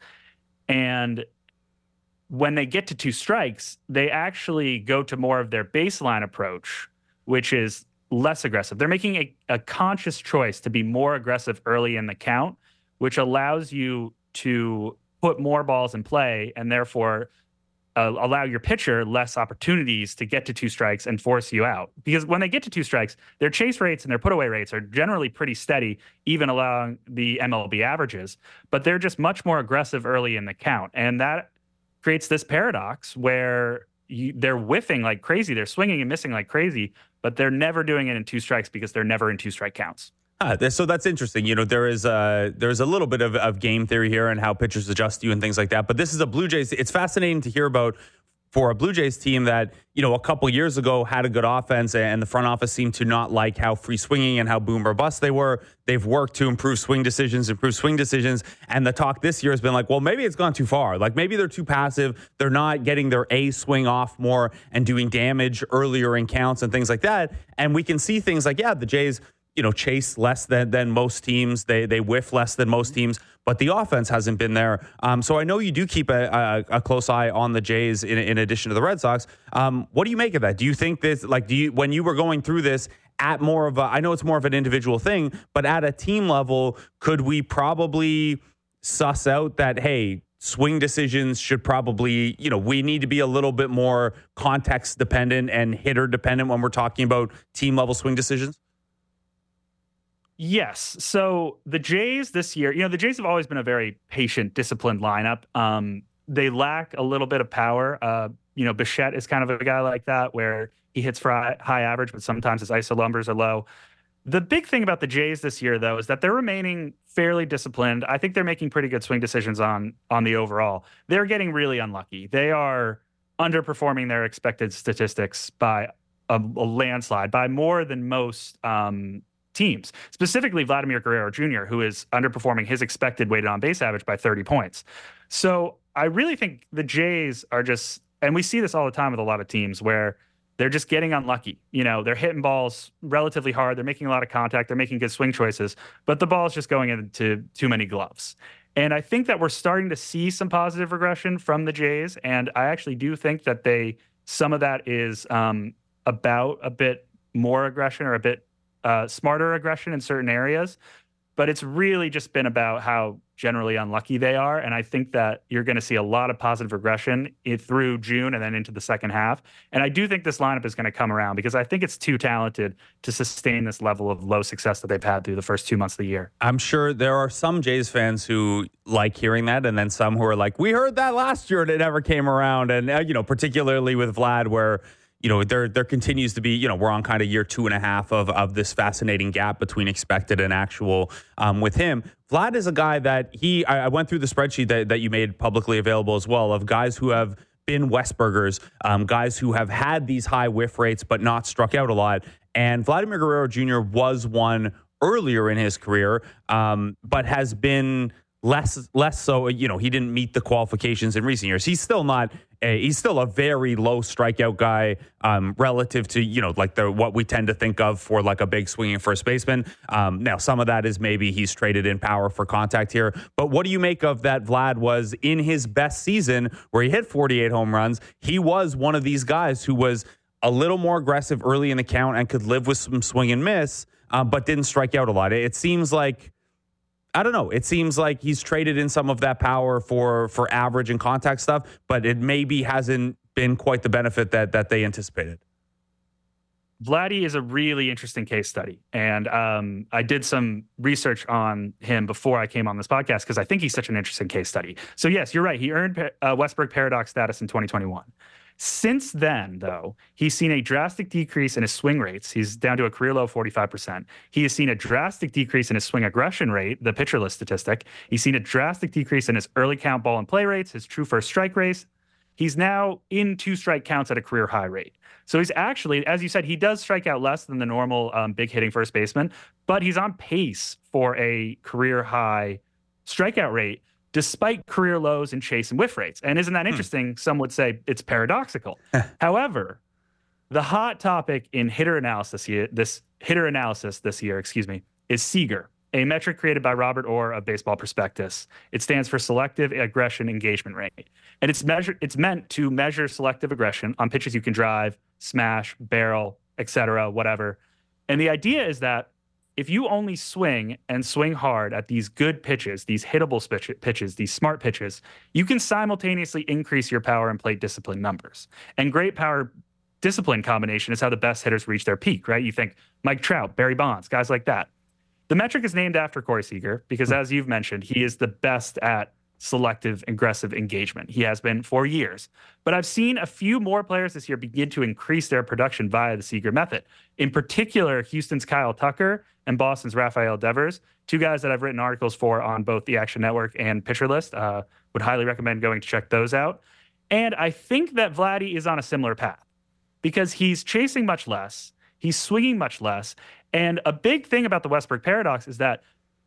Speaker 5: And when they get to 2 strikes, they actually go to more of their baseline approach, which is less aggressive. They're making a conscious choice to be more aggressive early in the count, which allows you to put more balls in play and therefore allow your pitcher less opportunities to get to 2 strikes and force you out. Because when they get to 2 strikes, their chase rates and their put-away rates are generally pretty steady, even allowing the MLB averages. But they're just much more aggressive early in the count. And that creates this paradox where they're whiffing like crazy. They're swinging and missing like crazy, but they're never doing it in 2 strikes because they're never in 2 strike counts.
Speaker 1: So that's interesting. There's a little bit of game theory here and how pitchers adjust to you and things like that. But this is a Blue Jays. It's fascinating to hear about for a Blue Jays team that, a couple years ago had a good offense and the front office seemed to not like how free swinging and how boom or bust they were. They've worked to improve swing decisions. And the talk this year has been like, well, maybe it's gone too far. Like maybe they're too passive. They're not getting their A swing off more and doing damage earlier in counts and things like that. And we can see things like, the Jays, chase less than most teams. They whiff less than most teams, but the offense hasn't been there. So I know you do keep a close eye on the Jays in addition to the Red Sox. What do you make of that? Do you think this, when you were going through this at more of I know it's more of an individual thing, but at a team level, could we probably suss out that, hey, swing decisions should probably, we need to be a little bit more context dependent and hitter dependent when we're talking about team level swing decisions?
Speaker 5: Yes. So the Jays this year, the Jays have always been a very patient, disciplined lineup. They lack a little bit of power. Bichette is kind of a guy like that where he hits for high average, but sometimes his ISO numbers are low. The big thing about the Jays this year, though, is that they're remaining fairly disciplined. I think they're making pretty good swing decisions on the overall. They're getting really unlucky. They are underperforming their expected statistics by a landslide, by more than most teams, specifically Vladimir Guerrero Jr., who is underperforming his expected weighted on base average by 30 points. So I really think the Jays are just, and we see this all the time with a lot of teams where they're just getting unlucky. They're hitting balls relatively hard. They're making a lot of contact. They're making good swing choices, but the ball's just going into too many gloves. And I think that we're starting to see some positive regression from the Jays. And I actually do think that some of that is about a bit more aggression or a bit smarter aggression in certain areas, but it's really just been about how generally unlucky they are. And I think that you're going to see a lot of positive regression through June and then into the second half. And I do think this lineup is going to come around because I think it's too talented to sustain this level of low success that they've had through the first 2 months of the year. I'm
Speaker 1: sure there are some Jays fans who like hearing that, and then some who are like, we heard that last year and it never came around. And, particularly with Vlad, where there continues to be, we're on kind of year 2.5 of this fascinating gap between expected and actual with him. Vlad is a guy that I went through the spreadsheet that you made publicly available as well of guys who have been Westburgers, guys who have had these high whiff rates but not struck out a lot. And Vladimir Guerrero Jr. was one earlier in his career, but has been less so. He didn't meet the qualifications in recent years. He's still a very low strikeout guy relative to what we tend to think of for like a big swinging first baseman. Now some of that is maybe he's traded in power for contact here, but what do you make of that? Vlad was in his best season where he hit 48 home runs. He was one of these guys who was a little more aggressive early in the count and could live with some swing and miss, but didn't strike out a lot. It seems like, I don't know. It seems like he's traded in some of that power for average and contact stuff, but it maybe hasn't been quite the benefit that they anticipated.
Speaker 5: Vladdy is a really interesting case study. And I did some research on him before I came on this podcast because I think he's such an interesting case study. So yes, you're right. He earned Westberg Paradox status in 2021. Since then, though, he's seen a drastic decrease in his swing rates. He's down to a career low of 45%. He has seen a drastic decrease in his swing aggression rate, the pitcher list statistic. He's seen a drastic decrease in his early count ball and play rates, his true first strike rates. He's now in 2-strike counts at a career high rate. So he's actually, as you said, he does strike out less than the normal big hitting first baseman, but he's on pace for a career high strikeout rate, despite career lows in chase and whiff rates. And isn't that interesting? Some would say it's paradoxical. However, the hot topic in hitter analysis this year, is Seager, a metric created by Robert Orr of Baseball Prospectus. It stands for Selective Aggression Engagement Rate. And it's meant to measure selective aggression on pitches you can drive, smash, barrel, etc., whatever. And the idea is that if you only swing and swing hard at these good pitches, these hittable pitches, these smart pitches, you can simultaneously increase your power and plate discipline numbers. And great power discipline combination is how the best hitters reach their peak, right? You think Mike Trout, Barry Bonds, guys like that. The metric is named after Corey Seager because, as you've mentioned, he is the best at selective, aggressive engagement. He has been for years. But I've seen a few more players this year begin to increase their production via the Seager method. In particular, Houston's Kyle Tucker and Boston's Rafael Devers, two guys that I've written articles for on both the Action Network and Pitcher List. Would highly recommend going to check those out. And I think that Vladdy is on a similar path because he's chasing much less, he's swinging much less. And a big thing about the Westbrook paradox is that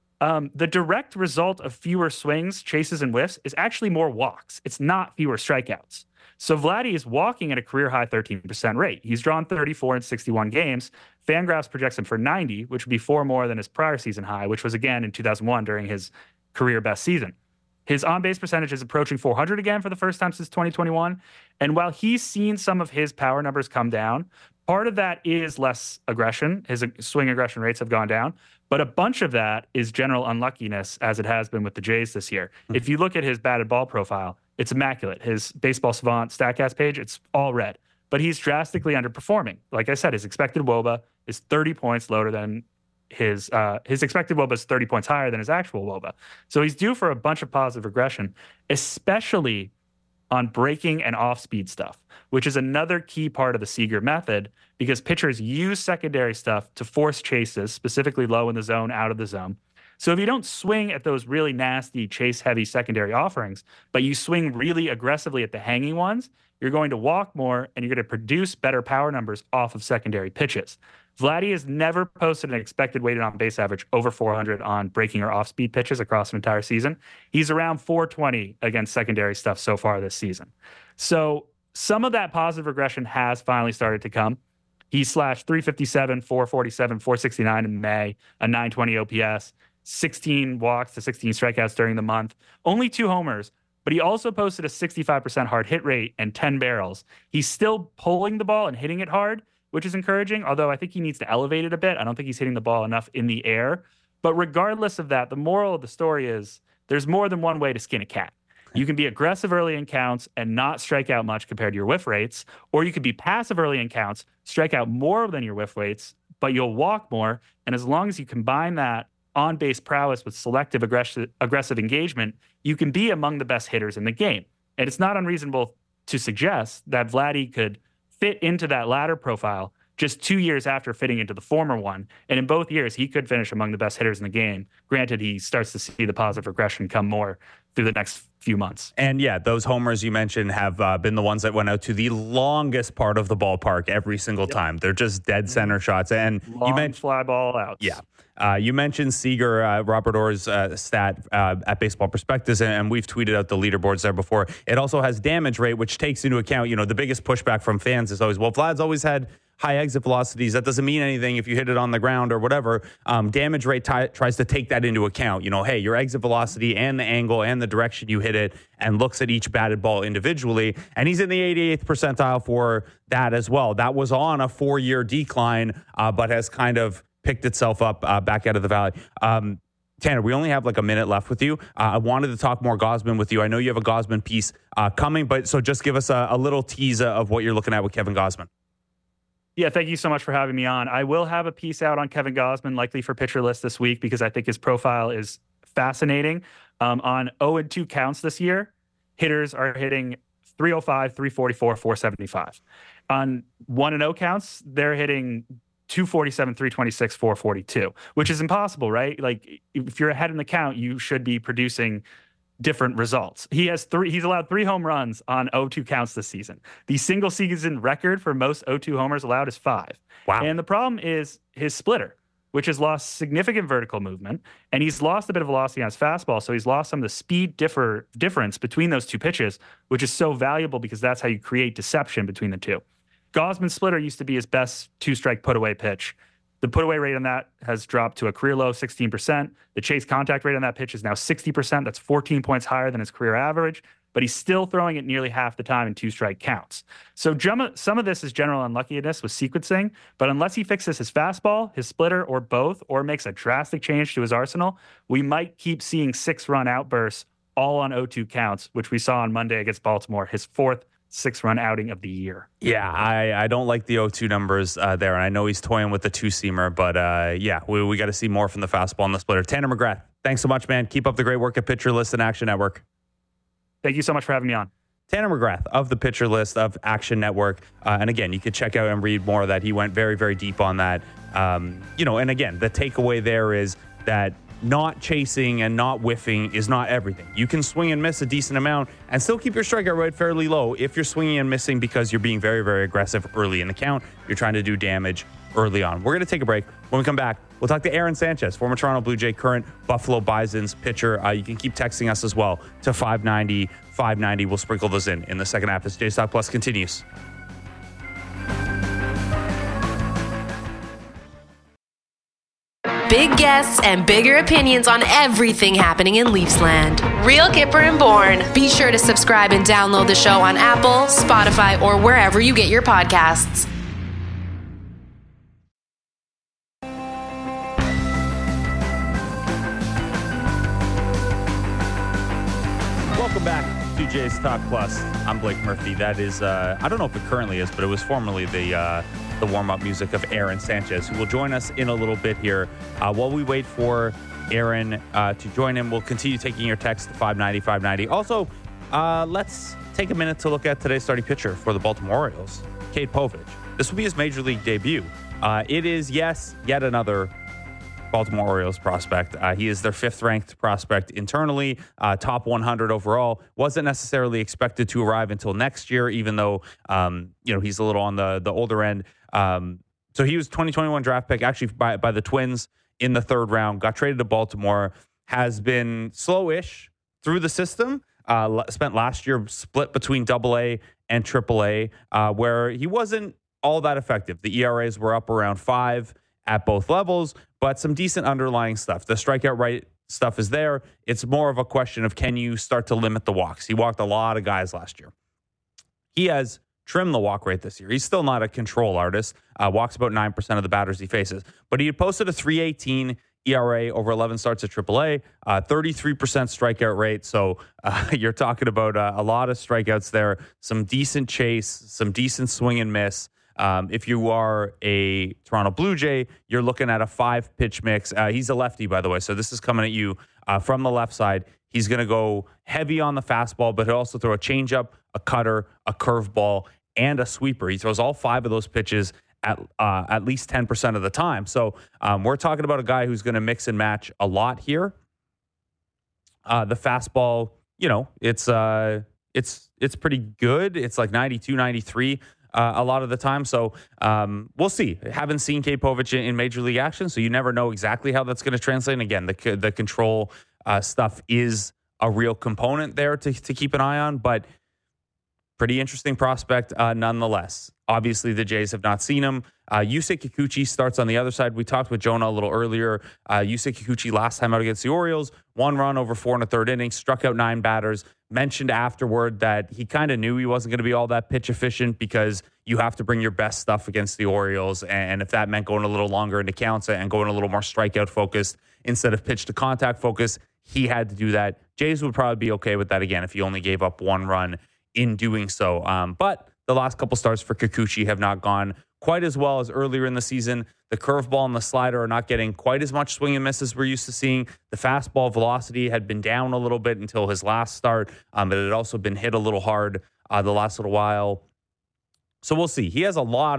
Speaker 5: the direct result of fewer swings, chases, and whiffs is actually more walks. It's not fewer strikeouts. So Vladdy is walking at a career-high 13% rate. He's drawn 34 in 61 games. Fangraphs projects him for 90, which would be 4 more than his prior season high, which was, again, in 2001 during his career best season. His on-base percentage is approaching 400 again for the first time since 2021. And while he's seen some of his power numbers come down, part of that is less aggression. His swing aggression rates have gone down. But a bunch of that is general unluckiness, as it has been with the Jays this year. Mm-hmm. If you look at his batted ball profile, it's immaculate. His Baseball Savant StatCast page, it's all red. But he's drastically underperforming. Like I said, his expected WOBA is 30 points lower than his expected WOBA is 30 points higher than his actual WOBA. So he's due for a bunch of positive regression, especially on breaking and off-speed stuff, which is another key part of the Seager method because pitchers use secondary stuff to force chases, specifically low in the zone, out of the zone. So if you don't swing at those really nasty chase-heavy secondary offerings, but you swing really aggressively at the hanging ones, you're going to walk more and you're going to produce better power numbers off of secondary pitches. Vladdy has never posted an expected weighted on-base average over 400 on breaking or off-speed pitches across an entire season. He's around 420 against secondary stuff so far this season. So some of that positive regression has finally started to come. He slashed 357, 447, 469 in May, a 920 OPS, 16 walks to 16 strikeouts during the month, only 2 homers, but he also posted a 65% hard hit rate and 10 barrels. He's still pulling the ball and hitting it hard, which is encouraging, although I think he needs to elevate it a bit. I don't think he's hitting the ball enough in the air. But regardless of that, the moral of the story is there's more than one way to skin a cat. You can be aggressive early in counts and not strike out much compared to your whiff rates, or you could be passive early in counts, strike out more than your whiff rates, but you'll walk more. And as long as you combine that on-base prowess with selective aggressive engagement, you can be among the best hitters in the game. And it's not unreasonable to suggest that Vladdy could fit into that latter profile just 2 years after fitting into the former one. And in both years, he could finish among the best hitters in the game. Granted, he starts to see the positive regression come more through the next few months.
Speaker 1: And yeah, those homers you mentioned have been the ones that went out to the longest part of the ballpark every single time. They're just dead center shots. And
Speaker 5: long
Speaker 1: you mentioned
Speaker 5: fly ball outs.
Speaker 1: Yeah. You mentioned Seager, Robert Orr's stat at Baseball Prospectus, and we've tweeted out the leaderboards there before. It also has damage rate, which takes into account, the biggest pushback from fans is always, well, Vlad's always had high exit velocities. That doesn't mean anything if you hit it on the ground or whatever. Damage rate tries to take that into account. Hey, your exit velocity and the angle and the direction you hit it, and looks at each batted ball individually. And he's in the 88th percentile for that as well. That was on a 4-year decline, but has kind of picked itself up back out of the valley. Tanner, we only have like a minute left with you. I wanted to talk more Gausman with you. I know you have a Gausman piece coming, but so just give us a little teaser of what you're looking at with Kevin Gausman.
Speaker 5: Yeah, thank you so much for having me on. I will have a piece out on Kevin Gausman, likely for Pitcher List this week, because I think his profile is fascinating. On 0-2 counts this year, hitters are hitting 305, 344, 475. On 1-0 counts, they're hitting 247, 326, 442, which is impossible, right? Like, if you're ahead in the count, you should be producing different results. He's allowed 3 home runs on 0-2 counts this season. The single season record for most 0-2 homers allowed is 5.
Speaker 1: Wow.
Speaker 5: And the problem is his splitter, which has lost significant vertical movement, and he's lost a bit of velocity on his fastball, so he's lost some of the speed difference between those two pitches, which is so valuable because that's how you create deception between the two. Gausman's splitter used to be his best 2-strike put-away pitch. The put-away rate on that has dropped to a career low 16%. The chase contact rate on that pitch is now 60%. That's 14 points higher than his career average, but he's still throwing it nearly half the time in 2-strike counts. So some of this is general unluckiness with sequencing, but unless he fixes his fastball, his splitter, or both, or makes a drastic change to his arsenal, we might keep seeing 6-run outbursts all on 0-2 counts, which we saw on Monday against Baltimore, his 4th 6-run outing of the year.
Speaker 1: Yeah, I don't like the 0-2 numbers there. And I know he's toying with the 2-seamer, but we got to see more from the fastball and the splitter. Tanner McGrath, thanks so much, man. Keep up the great work at Pitcher List and Action Network.
Speaker 5: Thank you so much for having me on.
Speaker 1: Tanner McGrath of the Pitcher List of Action Network. And again, you could check out and read more of that. He went very, very deep on that. And again, the takeaway there is that not chasing and not whiffing is not everything. You can swing and miss a decent amount and still keep your strikeout rate fairly low if you're swinging and missing because you're being very, very aggressive early in the count. You're trying to do damage early on. We're going to take a break. When we come back, we'll talk to Aaron Sanchez, former Toronto Blue Jay, current Buffalo Bisons pitcher. You can keep texting us as well to 590. We'll sprinkle those in the second half as Jays Talk Plus continues.
Speaker 6: Big guests and bigger opinions on everything happening in Leafsland. Real Kipper and Bourne. Be sure to subscribe and download the show on Apple, Spotify, or wherever you get your podcasts.
Speaker 1: Welcome back to Jays Talk Plus. I'm Blake Murphy. That is, I don't know if it currently is, but it was formerly the warm-up music of Aaron Sanchez, who will join us in a little bit here. While we wait for Aaron to join him, we'll continue taking your text to 590. Also, let's take a minute to look at today's starting pitcher for the Baltimore Orioles, Cade Povich. This will be his Major League debut. It is, yes, yet another Baltimore Orioles prospect. He is their 5th-ranked prospect internally, top 100 overall. Wasn't necessarily expected to arrive until next year, even though he's a little on the older end. So he was 2021 draft pick, actually by the Twins in the 3rd round. Got traded to Baltimore. Has been slowish through the system. Spent last year split between AA and AAA, where he wasn't all that effective. The ERAs were up around 5 at both levels, but some decent underlying stuff. The strikeout rate stuff is there. It's more of a question of, can you start to limit the walks? He walked a lot of guys last year. He has trimmed the walk rate this year. He's still not a control artist. Walks about 9% of the batters he faces. But he had posted a 3.18 ERA over 11 starts at AAA, 33% strikeout rate. So you're talking about a lot of strikeouts there, some decent chase, some decent swing and miss. If you are a Toronto Blue Jay, you're looking at a 5-pitch mix. He's a lefty, by the way, so this is coming at you from the left side. He's going to go heavy on the fastball, but he'll also throw a changeup, a cutter, a curveball, and a sweeper. He throws all 5 of those pitches at least 10% of the time. So we're talking about a guy who's going to mix and match a lot here. The fastball, it's pretty good. It's like 92, 93. A lot of the time. So we'll see. Haven't seen Cade Povich in Major League action, so you never know exactly how that's going to translate. And again, the control stuff is a real component there to keep an eye on, but pretty interesting prospect nonetheless. Obviously, the Jays have not seen him. Yusei Kikuchi starts on the other side. We talked with Jonah a little earlier. Yusei Kikuchi last time out against the Orioles, 1 run over 4 1/3 innings, struck out 9 batters. Mentioned afterward that he kind of knew he wasn't going to be all that pitch efficient because you have to bring your best stuff against the Orioles. And if that meant going a little longer into counts and going a little more strikeout focused instead of pitch to contact focus, he had to do that. Jays would probably be okay with that again if he only gave up 1 run in doing so. But the last couple starts for Kikuchi have not gone quite as well as earlier in the season. The curveball and the slider are not getting quite as much swing and miss as we're used to seeing. The fastball velocity had been down a little bit until his last start, but it had also been hit a little hard the last little while. So we'll see. He has a lot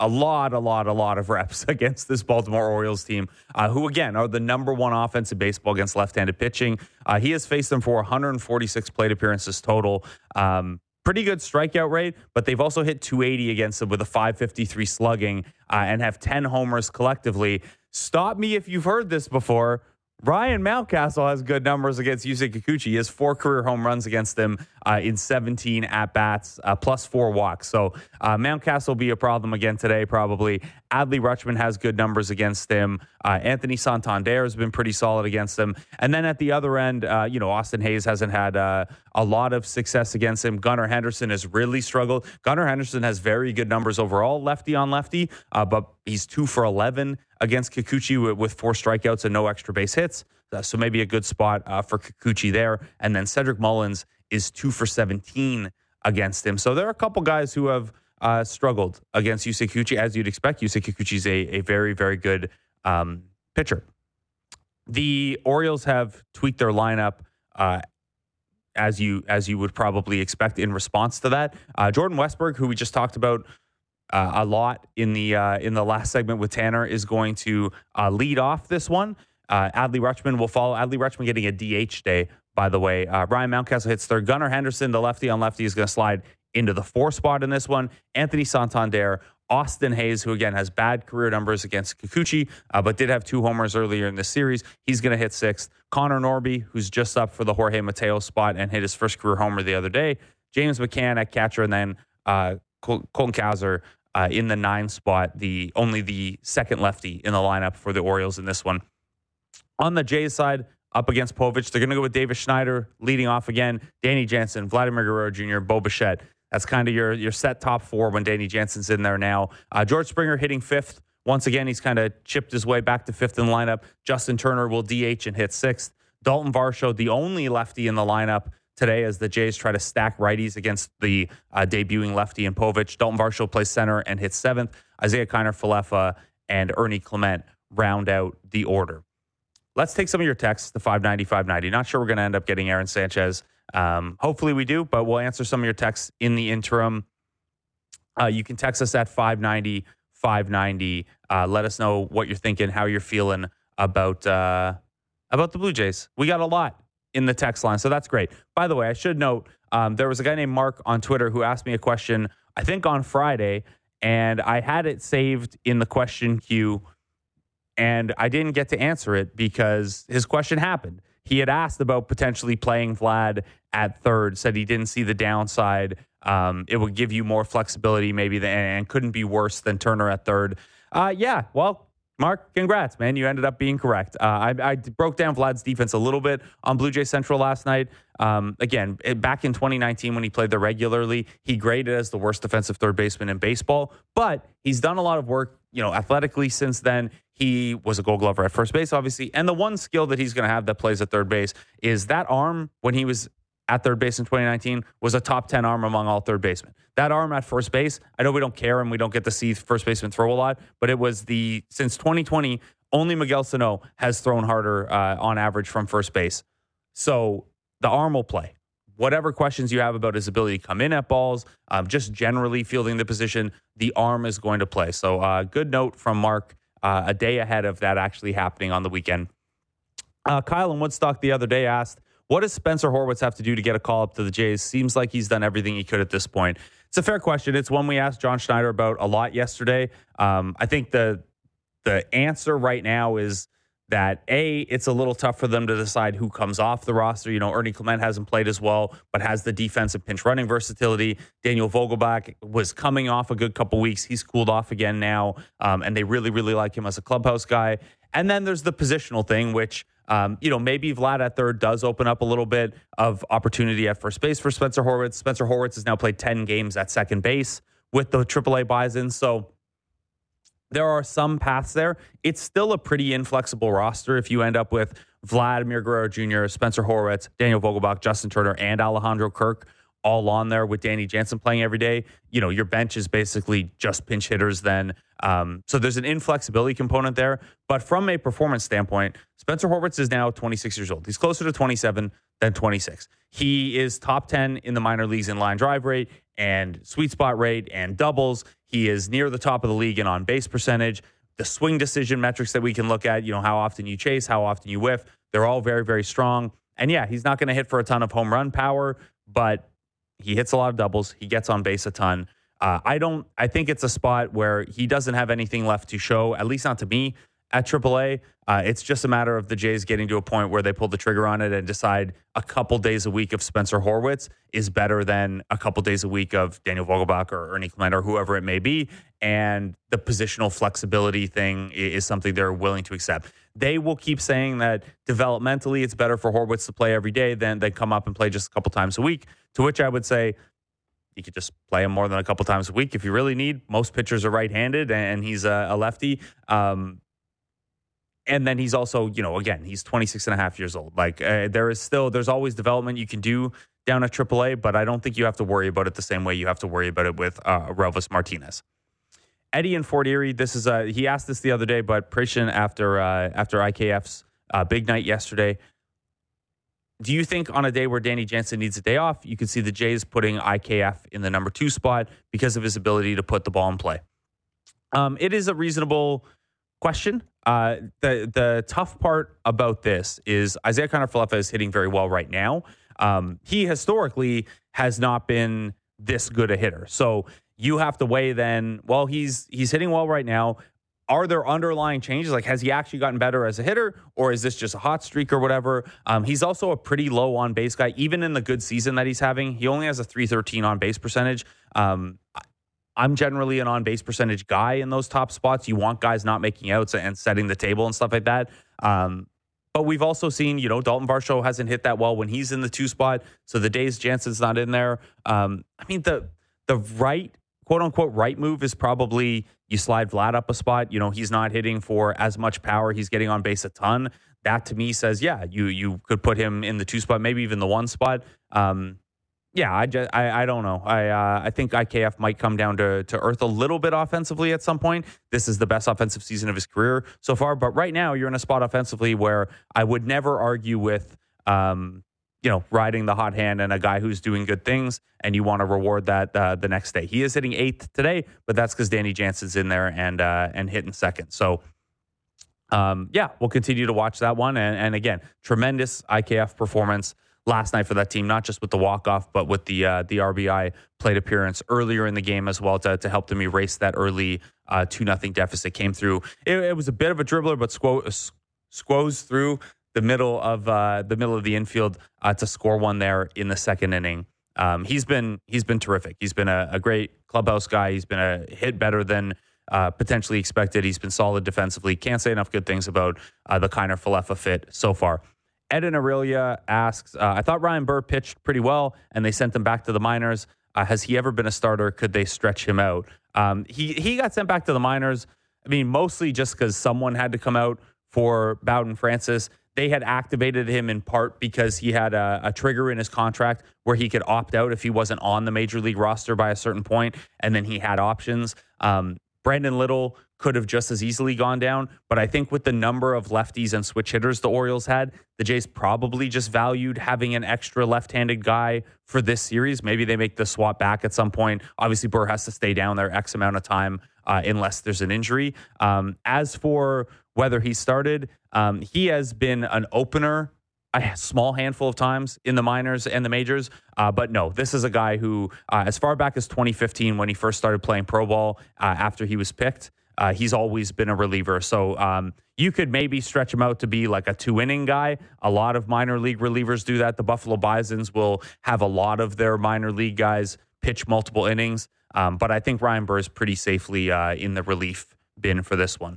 Speaker 1: of reps against this Baltimore Orioles team, who again are the number 1 offense in baseball against left-handed pitching. He has faced them for 146 plate appearances total. Pretty good strikeout rate, but they've also hit 280 against them with a 553 slugging and have 10 homers collectively. Stop me if you've heard this before. Ryan Mountcastle has good numbers against Yusei Kikuchi. He has 4 career home runs against them in 17 at-bats, plus 4 walks. So Mountcastle will be a problem again today, probably. Adley Rutschman has good numbers against him. Anthony Santander has been pretty solid against them. And then at the other end, Austin Hayes hasn't had a lot of success against him. Gunnar Henderson has really struggled. Gunnar Henderson has very good numbers overall, lefty on lefty, but he's 2 for 11 against Kikuchi with 4 strikeouts and no extra base hits. So maybe a good spot for Kikuchi there. And then Cedric Mullins is 2 for 17 against him. So there are a couple guys who have struggled against Yusei Kikuchi, as you'd expect. Yusei Kikuchi is a very, very good pitcher. The Orioles have tweaked their lineup as you would probably expect in response to that. Jordan Westberg, who we just talked about a lot in the last segment with Tanner, is going to lead off this one. Adley Rutschman will follow. Adley Rutschman getting a DH day, by the way. Ryan Mountcastle hits third. Gunnar Henderson, the lefty on lefty, is going to slide into the 4 spot in this one. Anthony Santander, Austin Hayes, who again has bad career numbers against Kikuchi, but did have 2 homers earlier in the series. He's going to hit 6th. Connor Norby, who's just up for the Jorge Mateo spot and hit his first career homer the other day. James McCann at catcher, and then Colton Cowser in the 9 spot, only the second lefty in the lineup for the Orioles in this one. On the Jays side, up against Povich, they're going to go with Davis Schneider leading off again. Danny Jansen, Vladimir Guerrero Jr., Bo Bichette. That's kind of your set top 4 when Danny Jansen's in there now. George Springer hitting 5th. Once again, he's kind of chipped his way back to 5th in the lineup. Justin Turner will DH and hit 6th. Dalton Varsho, the only lefty in the lineup today as the Jays try to stack righties against the debuting lefty in Povich. Dalton Varsho plays center and hits 7th. Isaiah Kiner-Falefa and Ernie Clement round out the order. Let's take some of your texts to 590-590. Not sure we're going to end up getting Aaron Sanchez. Hopefully we do, but we'll answer some of your texts in the interim. You can text us at 590-590. Let us know what you're thinking, how you're feeling about the Blue Jays. We got a lot in the text line, so that's great. By the way, I should note, there was a guy named Mark on Twitter who asked me a question, I think on Friday, and I had it saved in the question queue, and I didn't get to answer it because his question happened. He had asked about potentially playing Vlad at third, said he didn't see the downside. It would give you more flexibility maybe and couldn't be worse than Turner at third. Yeah, well, Mark, congrats, man. You ended up being correct. I broke down Vlad's defense a little bit on Blue Jay Central last night. Again, back in 2019 when he played there regularly, he graded as the worst defensive third baseman in baseball, but he's done a lot of work, athletically since then. He was a Gold Glover at first base, obviously. And the one skill that he's going to have that plays at third base is that arm when he was at third base in 2019 was a top 10 arm among all third basemen. That arm at first base, I know we don't care and we don't get to see first baseman throw a lot, but it was since 2020, only Miguel Sano has thrown harder on average from first base. So the arm will play. Whatever questions you have about his ability to come in at balls, just generally fielding the position, the arm is going to play. So good note from Mark. A day ahead of that actually happening on the weekend. Kyle in Woodstock the other day asked, what does Spencer Horwitz have to do to get a call up to the Jays? Seems like he's done everything he could at this point. It's a fair question. It's one we asked John Schneider about a lot yesterday. I think the answer right now is that, A, it's a little tough for them to decide who comes off the roster. Ernie Clement hasn't played as well, but has the defensive pinch running versatility. Daniel Vogelbach was coming off a good couple weeks. He's cooled off again now, and they really, really like him as a clubhouse guy. And then there's the positional thing, which, maybe Vlad at third does open up a little bit of opportunity at first base for Spencer Horwitz. Spencer Horwitz has now played 10 games at second base with the AAA Bison, so there are some paths there. It's still a pretty inflexible roster if you end up with Vladimir Guerrero Jr., Spencer Horwitz, Daniel Vogelbach, Justin Turner, and Alejandro Kirk all on there with Danny Jansen playing every day. Your bench is basically just pinch hitters then. So there's an inflexibility component there. But from a performance standpoint, Spencer Horwitz is now 26 years old. He's closer to 27 than 26. He is top 10 in the minor leagues in line drive rate and sweet spot rate and doubles. He is near the top of the league in on-base percentage. The swing decision metrics that we can look at, how often you chase, how often you whiff, they're all very, very strong. And yeah, he's not going to hit for a ton of home run power, but he hits a lot of doubles. He gets on base a ton. I think it's a spot where he doesn't have anything left to show, at least not to me, at AAA. It's just a matter of the Jays getting to a point where they pull the trigger on it and decide a couple days a week of Spencer Horwitz is better than a couple days a week of Daniel Vogelbach or Ernie Clement or whoever it may be. And the positional flexibility thing is something they're willing to accept. They will keep saying that developmentally it's better for Horwitz to play every day than they come up and play just a couple times a week, to which I would say you could just play him more than a couple times a week if you really need. Most pitchers are right-handed, and he's a lefty. And then he's also, again, he's 26 and a half years old. Like there's always development you can do down at AAA, but I don't think you have to worry about it the same way you have to worry about it with Relvis Martinez. Eddie in Fort Erie, he asked this the other day, but Prishin after IKF's big night yesterday, do you think on a day where Danny Jansen needs a day off, you could see the Jays putting IKF in the number 2 spot because of his ability to put the ball in play? It is a reasonable question. The tough part about this is Isaiah Kiner-Falefa is hitting very well right now. He historically has not been this good a hitter. So you have to weigh then, well, he's hitting well right now. Are there underlying changes? Like, has he actually gotten better as a hitter, or is this just a hot streak or whatever? He's also a pretty low on base guy. Even in the good season that he's having, he only has a .313 on base percentage. I'm generally an on base percentage guy in those top spots. You want guys not making outs and setting the table and stuff like that. But we've also seen, Dalton Varsho hasn't hit that well when he's in the 2 spot. So the days Jansen's not in there. The right, quote unquote, right move is probably you slide Vlad up a spot. He's not hitting for as much power. He's getting on base a ton. That to me says, yeah, you could put him in the 2 spot, maybe even the 1 spot. I don't know. I think IKF might come down to earth a little bit offensively at some point. This is the best offensive season of his career so far. But right now, you're in a spot offensively where I would never argue with, riding the hot hand and a guy who's doing good things, and you want to reward that the next day. He is hitting 8th today, but that's because Danny Jansen's in there and hitting 2nd. So, we'll continue to watch that one. And again, tremendous IKF performance last night for that team, not just with the walk-off, but with the RBI plate appearance earlier in the game as well to help them erase that early 2-0 deficit. Came through. It was a bit of a dribbler, but squoze through the middle of the infield to score one there in the 2nd inning. He's been terrific. He's been a great clubhouse guy. He's been a hit better than potentially expected. He's been solid defensively. Can't say enough good things about the Kiner-Falefa fit so far. Eden Aurelia asks, I thought Ryan Burr pitched pretty well and they sent him back to the minors. Has he ever been a starter? Could they stretch him out? He got sent back to the minors. Mostly just because someone had to come out for Bowden Francis. They had activated him in part because he had a trigger in his contract where he could opt out if he wasn't on the major league roster by a certain point, and then he had options. Brandon Little could have just as easily gone down, but I think with the number of lefties and switch hitters the Orioles had, the Jays probably just valued having an extra left-handed guy for this series. Maybe they make the swap back at some point. Obviously, Burr has to stay down there X amount of time unless there's an injury. As for whether he started, he has been an opener a small handful of times in the minors and the majors. But no, this is a guy who, as far back as 2015, when he first started playing pro ball after he was picked, he's always been a reliever. So you could maybe stretch him out to be like a 2-inning guy. A lot of minor league relievers do that. The Buffalo Bisons will have a lot of their minor league guys pitch multiple innings. But I think Ryan Burr is pretty safely in the relief bin for this one.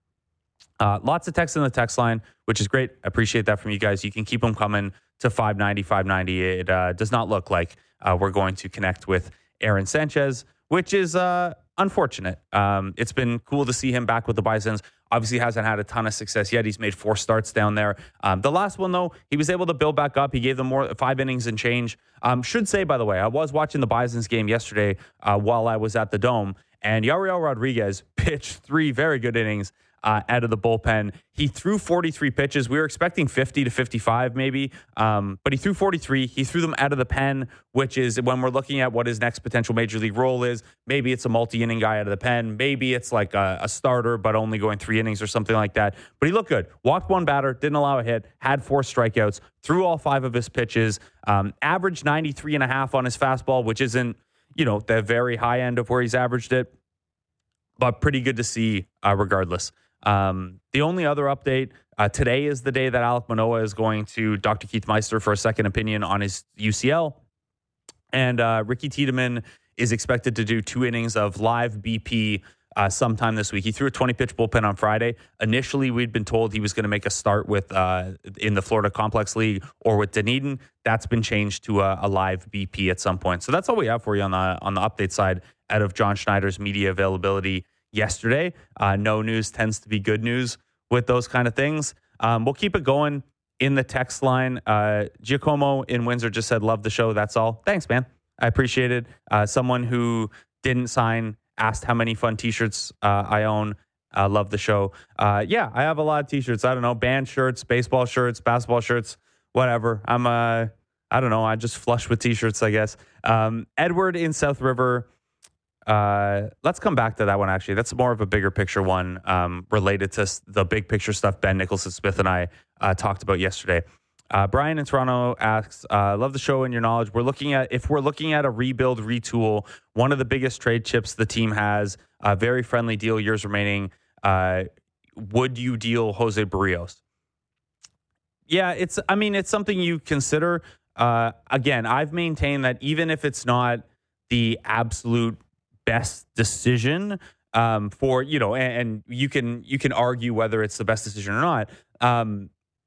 Speaker 1: Lots of text in the text line, which is great. I appreciate that from you guys. You can keep them coming to 590. It does not look like we're going to connect with Aaron Sanchez, which is unfortunate. It's been cool to see him back with the Bisons. Obviously hasn't had a ton of success yet. He's made 4 starts down there. The last one, though, he was able to build back up. He gave them 5 innings and change. Should say, by the way, I was watching the Bisons game yesterday while I was at the Dome, and Yariel Rodriguez pitched 3 very good innings out of the bullpen. He threw 43 pitches. We were expecting 50 to 55 maybe, but he threw 43. He threw them out of the pen, which is when we're looking at what his next potential major league role is. Maybe it's a multi-inning guy out of the pen. Maybe it's like a starter, but only going 3 innings or something like that. But he looked good. Walked 1 batter, didn't allow a hit, had 4 strikeouts, threw all 5 of his pitches, averaged 93.5 on his fastball, which isn't, the very high end of where he's averaged it, but pretty good to see regardless. The only other update, today is the day that Alek Manoah is going to Dr. Keith Meister for a second opinion on his UCL. And Ricky Tiedemann is expected to do 2 innings of live BP sometime this week. He threw a 20-pitch bullpen on Friday. Initially, we'd been told he was going to make a start with in the Florida Complex League or with Dunedin. That's been changed to a live BP at some point. So that's all we have for you on the update side out of John Schneider's media availability yesterday. No news tends to be good news with those kind of things. We'll keep it going in the text line. Giacomo in Windsor just said, love the show. That's all. Thanks, man. I appreciate it. Someone who didn't sign asked how many fun t-shirts I own. Love the show. Yeah, I have a lot of t-shirts. I don't know, band shirts, baseball shirts, basketball shirts, whatever. I don't know. I just flush with t-shirts, I guess. Edward in South River. Let's come back to that one, actually. That's more of a bigger picture one related to the big picture stuff Ben Nicholson-Smith and I talked about yesterday. Brian in Toronto asks, love the show and your knowledge. If we're looking at a rebuild, retool, one of the biggest trade chips the team has, a very friendly deal, years remaining. Would you deal Jose Barrios? Yeah, it's something you consider. Again, I've maintained that even if it's not the absolute best decision for, and you can argue whether it's the best decision or not.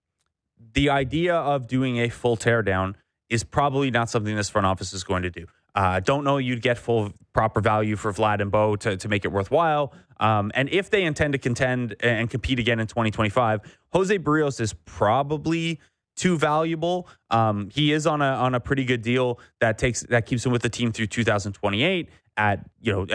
Speaker 1: The idea of doing a full teardown is probably not something this front office is going to do. Don't know you'd get full proper value for Vlad and Bo to make it worthwhile. And if they intend to contend and compete again in 2025, Jose Barrios is probably too valuable. He is on a pretty good deal that keeps him with the team through 2028 at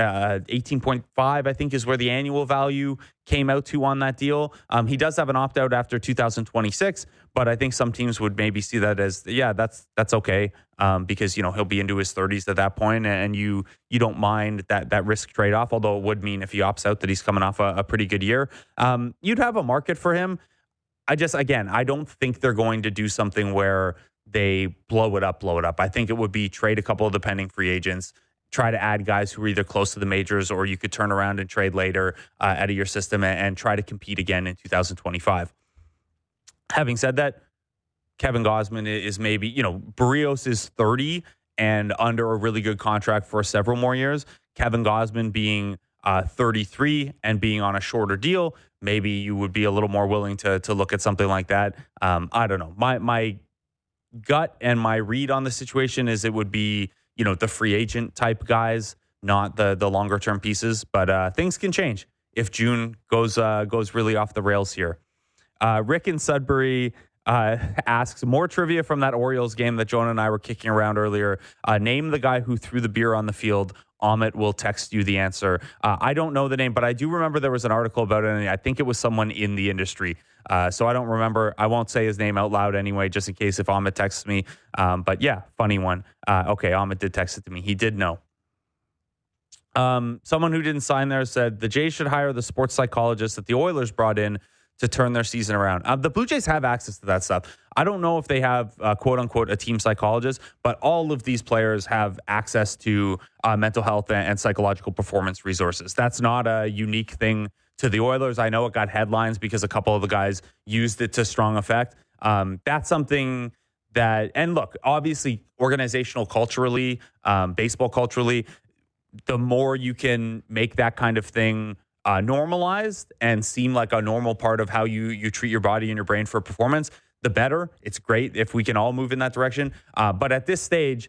Speaker 1: 18.5, I think is where the annual value came out to on that deal. He does have an opt out after 2026, but I think some teams would maybe see that as that's okay because he'll be into his 30s at that point, and you don't mind that risk trade off. Although it would mean if he opts out that he's coming off a pretty good year, you'd have a market for him. I don't think they're going to do something where they blow it up. I think it would be trade a couple of the pending free agents, try to add guys who are either close to the majors or you could turn around and trade later out of your system and try to compete again in 2025. Having said that, Kevin Gausman is maybe, Barrios is 30 and under a really good contract for several more years. Kevin Gausman being 33 and being on a shorter deal, maybe you would be a little more willing to look at something like that. I don't know. My gut and my read on the situation is it would be, the free agent type guys, not the longer term pieces. But things can change if June goes really off the rails here. Rick in Sudbury asks, more trivia from that Orioles game that Jonah and I were kicking around earlier. Name the guy who threw the beer on the field. Amit will text you the answer. I don't know the name, but I do remember there was an article about it, and I think it was someone in the industry. So I don't remember. I won't say his name out loud anyway, just in case if Amit texts me. But yeah, funny one. Okay, Amit did text it to me. He did know. Someone who didn't sign there said the Jays should hire the sports psychologist that the Oilers brought in to turn their season around. The Blue Jays have access to that stuff. I don't know if they have, quote unquote, a team psychologist, but all of these players have access to mental health and psychological performance resources. That's not a unique thing to the Oilers. I know it got headlines because a couple of the guys used it to strong effect. That's something that, and look, obviously organizational culturally, baseball culturally, the more you can make that kind of thing normalized and seem like a normal part of how you treat your body and your brain for performance, the better. It's great if we can all move in that direction. But at this stage,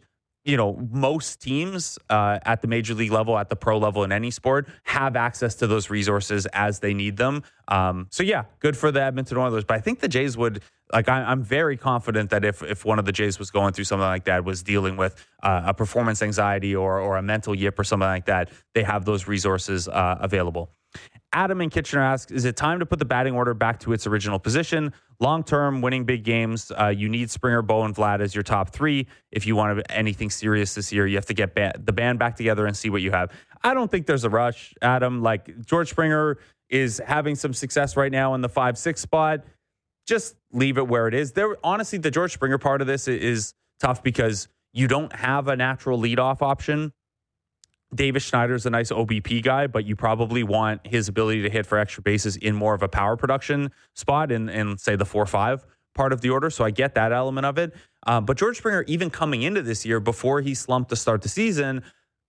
Speaker 1: most teams at the major league level, at the pro level in any sport, have access to those resources as they need them. So yeah, good for the Edmonton Oilers. But I think the Jays would, I'm very confident that if one of the Jays was going through something like that, was dealing with a performance anxiety or a mental yip or something like that, they have those resources available. Adam in Kitchener asks, is it time to put the batting order back to its original position? Long-term, winning big games, you need Springer, Bo, and Vlad as your top three. If you want anything serious this year, you have to get the band back together and see what you have. I don't think there's a rush, Adam. George Springer is having some success right now in the 5-6 spot. Just leave it where it is. Honestly, the George Springer part of this is tough because you don't have a natural leadoff option. Davis Schneider's a nice OBP guy, but you probably want his ability to hit for extra bases in more of a power production spot in say, the 4-5 part of the order. So I get that element of it. But George Springer, even coming into this year, before he slumped to start the season,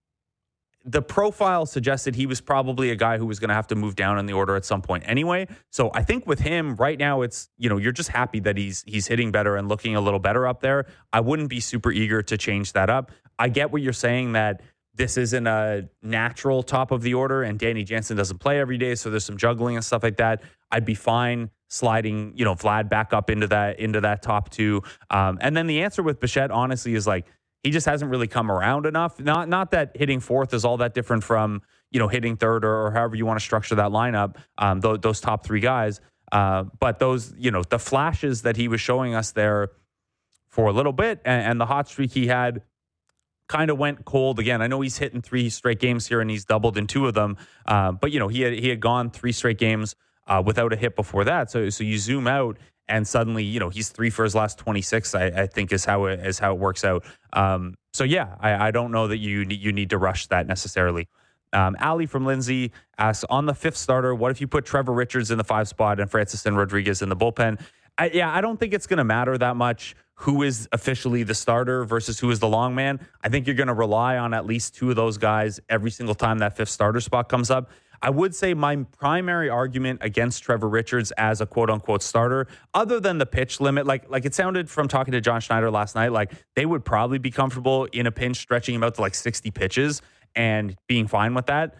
Speaker 1: the profile suggested he was probably a guy who was going to have to move down in the order at some point anyway. So I think with him right now, it's, you're just happy that he's hitting better and looking a little better up there. I wouldn't be super eager to change that up. I get what you're saying, that this isn't a natural top of the order, and Danny Jansen doesn't play every day, so there's some juggling and stuff like that. I'd be fine sliding, Vlad back up into that top two. And then the answer with Bichette, honestly, is he just hasn't really come around enough. Not that hitting fourth is all that different from, hitting third or however you want to structure that lineup, those top three guys. But those, the flashes that he was showing us there for a little bit, and the hot streak he had kind of went cold again. I know he's hitting 3 straight games here, and he's doubled in 2 of them. But he had gone 3 straight games without a hit before that. So you zoom out, and suddenly he's 3 for his last 26. I think is how it works out. So yeah, I don't know that you need to rush that necessarily. Ali from Lindsay asks, on the 5th starter, what if you put Trevor Richards in the 5 spot and Francis and Rodriguez in the bullpen? I don't think it's going to matter that much who is officially the starter versus who is the long man. I think you're going to rely on at least 2 of those guys every single time that 5th starter spot comes up. I would say my primary argument against Trevor Richards as a quote-unquote starter, other than the pitch limit, like it sounded from talking to John Schneider last night, like they would probably be comfortable in a pinch stretching him out to like 60 pitches and being fine with that.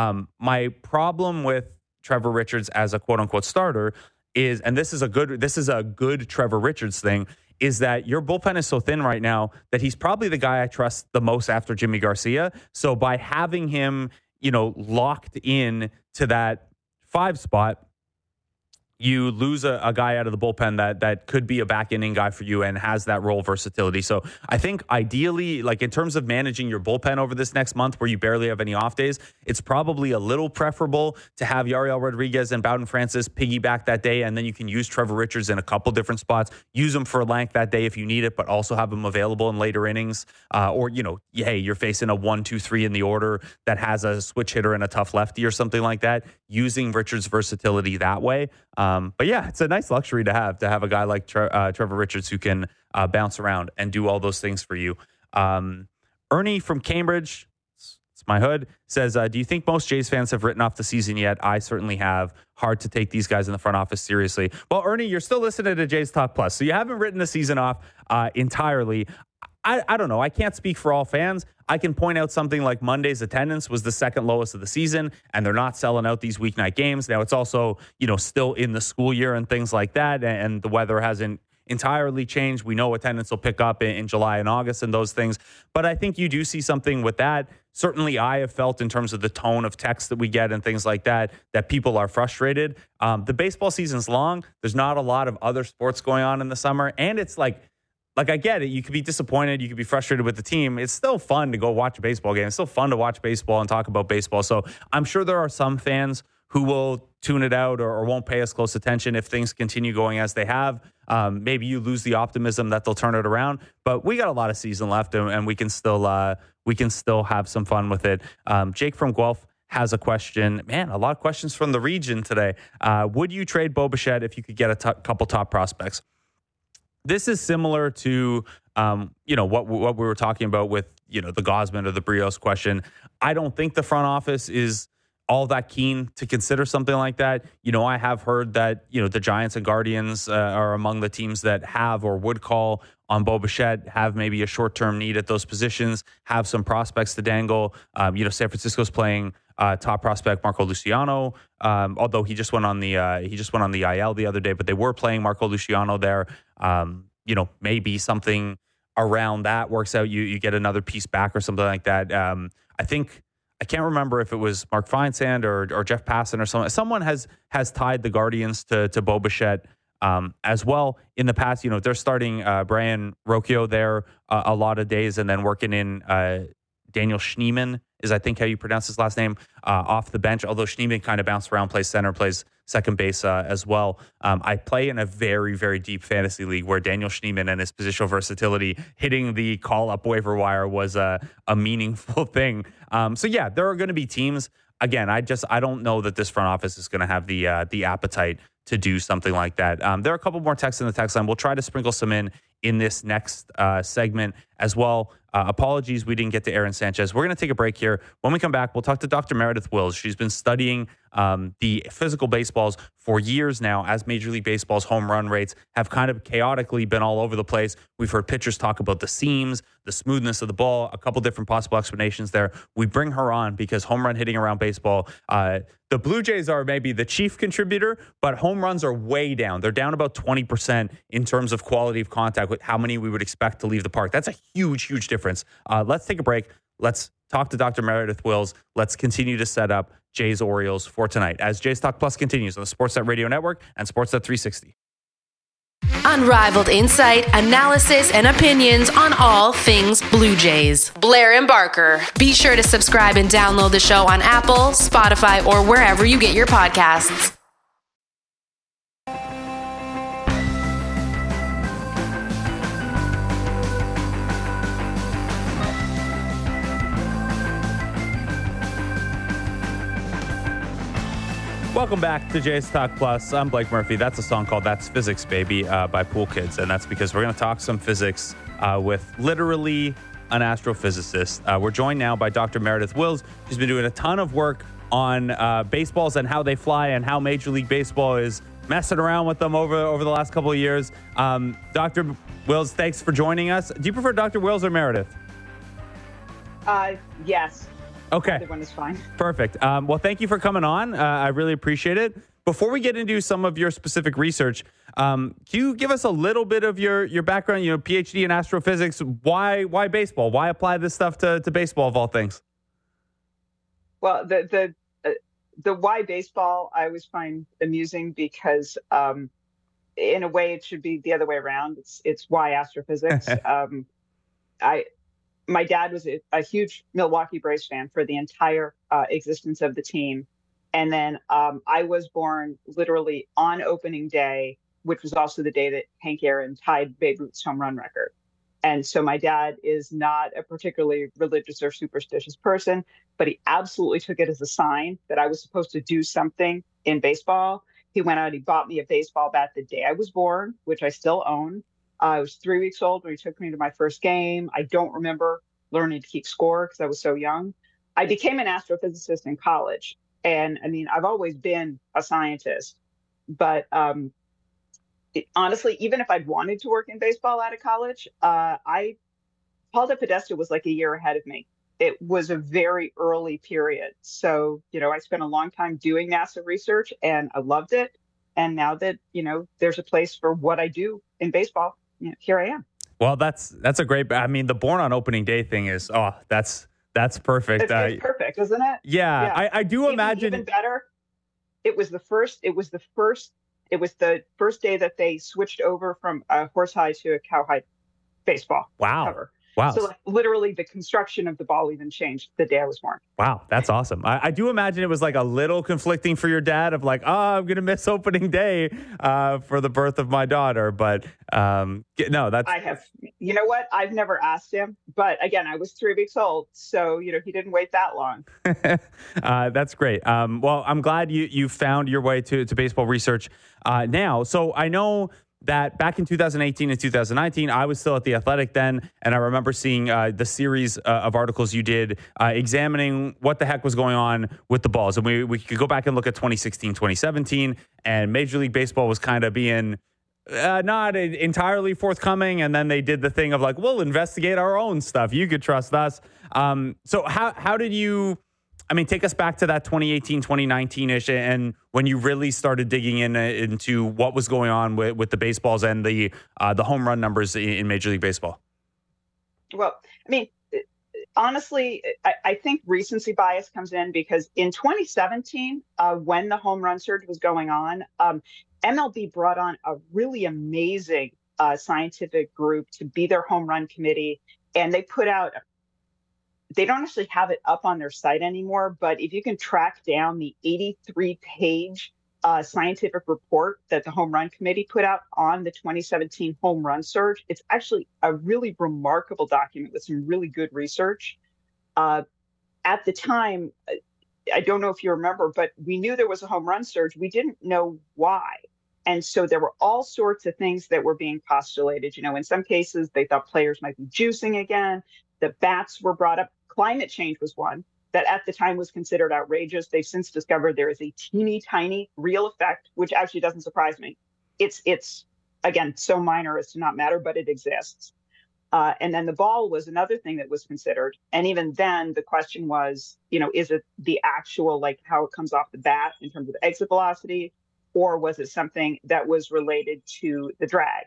Speaker 1: My problem with Trevor Richards as a quote-unquote starter is, and this is a good Trevor Richards thing, is that your bullpen is so thin right now that he's probably the guy I trust the most after Jimmy Garcia. So by having him, locked in to that 5 spot, you lose a guy out of the bullpen that could be a back inning guy for you and has that role versatility. So I think ideally, like in terms of managing your bullpen over this next month where you barely have any off days, it's probably a little preferable to have Yariel Rodriguez and Bowden Francis piggyback that day, and then you can use Trevor Richards in a couple different spots. Use him for length that day if you need it, but also have him available in later innings. Or, hey, you're facing a 1, 2, 3 in the order that has a switch hitter and a tough lefty or something like that, using Richards' versatility that way. But yeah, it's a nice luxury to have a guy like Trevor Richards who can bounce around and do all those things for you. Ernie from Cambridge, it's my hood, says, do you think most Jays fans have written off the season yet? I certainly have. Hard to take these guys in the front office seriously. Well, Ernie, you're still listening to Jays Talk Plus, so you haven't written the season off entirely. I don't know. I can't speak for all fans. I can point out something like Monday's attendance was the 2nd lowest of the season, and they're not selling out these weeknight games. Now, it's also, still in the school year and things like that, and the weather hasn't entirely changed. We know attendance will pick up in July and August and those things. But I think you do see something with that. Certainly, I have felt in terms of the tone of text that we get and things like that people are frustrated. The baseball season's long. There's not a lot of other sports going on in the summer, and it's like I get it. You could be disappointed. You could be frustrated with the team. It's still fun to go watch a baseball game. It's still fun to watch baseball and talk about baseball. So I'm sure there are some fans who will tune it out or won't pay us close attention if things continue going as they have. Maybe you lose the optimism that they'll turn it around. But we got a lot of season left, and we can still have some fun with it. Jake from Guelph has a question. Man, a lot of questions from the region today. Would you trade Bo Bichette if you could get a couple top prospects? This is similar to, what we were talking about with, the Gausman or the Brios question. I don't think the front office is all that keen to consider something like that. I have heard that, the Giants and Guardians are among the teams that have or would call on Bo Bichette, have maybe a short-term need at those positions, have some prospects to dangle. San Francisco's playing top prospect Marco Luciano, although he just went on the IL the other day, but they were playing Marco Luciano there. Maybe something around that works out. You get another piece back or something like that. I can't remember if it was Mark Feinsand or Jeff Passan or someone. Someone has tied the Guardians to Bo Bichette as well in the past. They're starting Brian Rocchio there a lot of days, and then working in Daniel Schneemann is, I think, how you pronounce his last name, off the bench. Although Schneemann kind of bounced around, plays center, plays second base as well. I play in a very, very deep fantasy league where Daniel Schneemann and his positional versatility hitting the call-up waiver wire was a meaningful thing. So, yeah, there are going to be teams. Again, I don't know that this front office is going to have the appetite to do something like that. There are a couple more texts in the text line. We'll try to sprinkle some in this next segment as well. Apologies, we didn't get to Aaron Sanchez. We're going to take a break here. When we come back, we'll talk to Dr. Meredith Wills. She's been studying the physical baseballs for years now, as Major League Baseball's home run rates have kind of chaotically been all over the place. We've heard pitchers talk about the seams, the smoothness of the ball, a couple different possible explanations there. We bring her on because home run hitting around baseball, the Blue Jays are maybe the chief contributor, but home runs are way down. They're down about 20% in terms of quality of contact with how many we would expect to leave the park. That's a huge, huge difference. Let's take a break. Let's talk to Dr. Meredith Wills. Let's continue to set up Jays Orioles for tonight as Jays Talk Plus continues on the Sportsnet Radio Network and Sportsnet 360.
Speaker 6: Unrivaled insight, analysis, and opinions on all things Blue Jays. Blair and Barker. Be sure to subscribe and download the show on Apple, Spotify, or wherever you get your podcasts.
Speaker 1: Welcome back to Jays Talk Plus. I'm Blake Murphy. That's a song called That's Physics, Baby by Pool Kids. And that's because we're going to talk some physics with literally an astrophysicist. We're joined now by Dr. Meredith Wills. She's been doing a ton of work on baseballs and how they fly and how Major League Baseball is messing around with them over the last couple of years. Dr. Wills, thanks for joining us. Do you prefer Dr. Wills or Meredith?
Speaker 7: Yes.
Speaker 1: Okay.
Speaker 7: Either one is fine.
Speaker 1: Perfect. Well, thank you for coming on. I really appreciate it. Before we get into some of your specific research, can you give us a little bit of your background, PhD in astrophysics? Why baseball? Why apply this stuff to baseball of all things?
Speaker 7: Well, the why baseball I always find amusing because in a way it should be the other way around. It's why astrophysics. My dad was a huge Milwaukee Braves fan for the entire existence of the team. And then I was born literally on opening day, which was also the day that Hank Aaron tied Babe Ruth's home run record. And so my dad is not a particularly religious or superstitious person, but he absolutely took it as a sign that I was supposed to do something in baseball. He went out, he bought me a baseball bat the day I was born, which I still own. I was 3 weeks old when he took me to my first game. I don't remember learning to keep score because I was so young. I became an astrophysicist in college. And I mean, I've always been a scientist, but honestly, even if I'd wanted to work in baseball out of college, Paul DePodesta was like a year ahead of me. It was a very early period. So, I spent a long time doing NASA research and I loved it. And now that, there's a place for what I do in baseball, here I am.
Speaker 1: Well, that's a great. I mean, the born on opening day thing is that's perfect.
Speaker 7: It's perfect, isn't it?
Speaker 1: Yeah. I do imagine
Speaker 7: even better. It was the first day that they switched over from a horse high to a cow high baseball.
Speaker 1: Wow.
Speaker 7: So literally the construction of the ball even changed the day I was born.
Speaker 1: Wow, that's awesome. I do imagine it was like a little conflicting for your dad of like, I'm going to miss opening day for the birth of my daughter. But no, that's...
Speaker 7: I have, you know what? I've never asked him. But again, I was 3 weeks old. So, he didn't wait that long.
Speaker 1: That's great. Well, I'm glad you found your way to baseball research now. So I know that back in 2018 and 2019, I was still at The Athletic then, and I remember seeing the series of articles you did examining what the heck was going on with the balls. And we could go back and look at 2016, 2017, and Major League Baseball was kind of being not entirely forthcoming, and then they did the thing of like, we'll investigate our own stuff. You could trust us. So how did you... I mean, take us back to that 2018, 2019-ish, and when you really started digging into what was going on with the baseballs and the home run numbers in Major League Baseball.
Speaker 7: Well, I mean, honestly, I think recency bias comes in because in 2017, when the home run surge was going on, MLB brought on a really amazing scientific group to be their home run committee, and they put out... They don't actually have it up on their site anymore, but if you can track down the 83-page scientific report that the Home Run Committee put out on the 2017 home run surge, it's actually a really remarkable document with some really good research. At the time, I don't know if you remember, but we knew there was a home run surge. We didn't know why. And so there were all sorts of things that were being postulated. In some cases, they thought players might be juicing again. The bats were brought up. Climate change was one that at the time was considered outrageous. They've since discovered there is a teeny tiny real effect, which actually doesn't surprise me. It's again, so minor as to not matter, but it exists. And then the ball was another thing that was considered. And even then the question was, is it the actual, like how it comes off the bat in terms of exit velocity, or was it something that was related to the drag?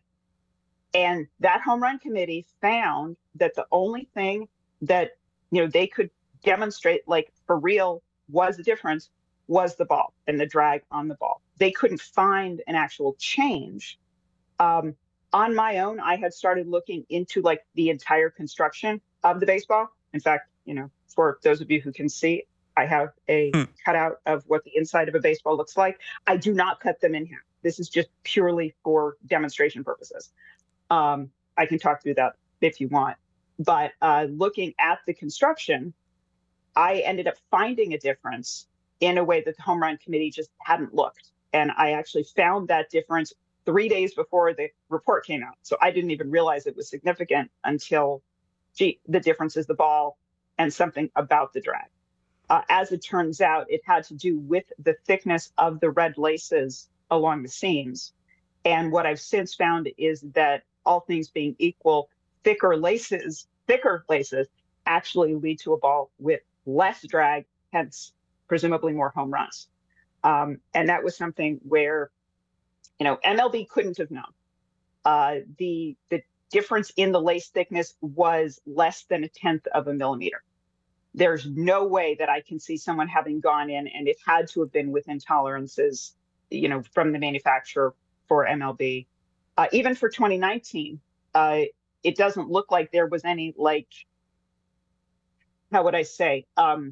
Speaker 7: And that home run committee found that the only thing that they could demonstrate, like for real, was the difference was the ball and the drag on the ball. They couldn't find an actual change. On my own, I had started looking into like the entire construction of the baseball. In fact, for those of you who can see, I have a cutout of what the inside of a baseball looks like. I do not cut them in half. This is just purely for demonstration purposes. I can talk through that if you want. But looking at the construction, I ended up finding a difference in a way that the Home Run Committee just hadn't looked. And I actually found that difference 3 days before the report came out. So I didn't even realize it was significant until, the difference is the ball and something about the drag. As it turns out, it had to do with the thickness of the red laces along the seams. And what I've since found is that all things being equal, thicker laces actually lead to a ball with less drag, hence presumably more home runs. And that was something where MLB couldn't have known. The difference in the lace thickness was less than 1/10 of a millimeter. There's no way that I can see someone having gone in, and it had to have been within tolerances, from the manufacturer for MLB. Even for 2019, it doesn't look like there was any, how would I say,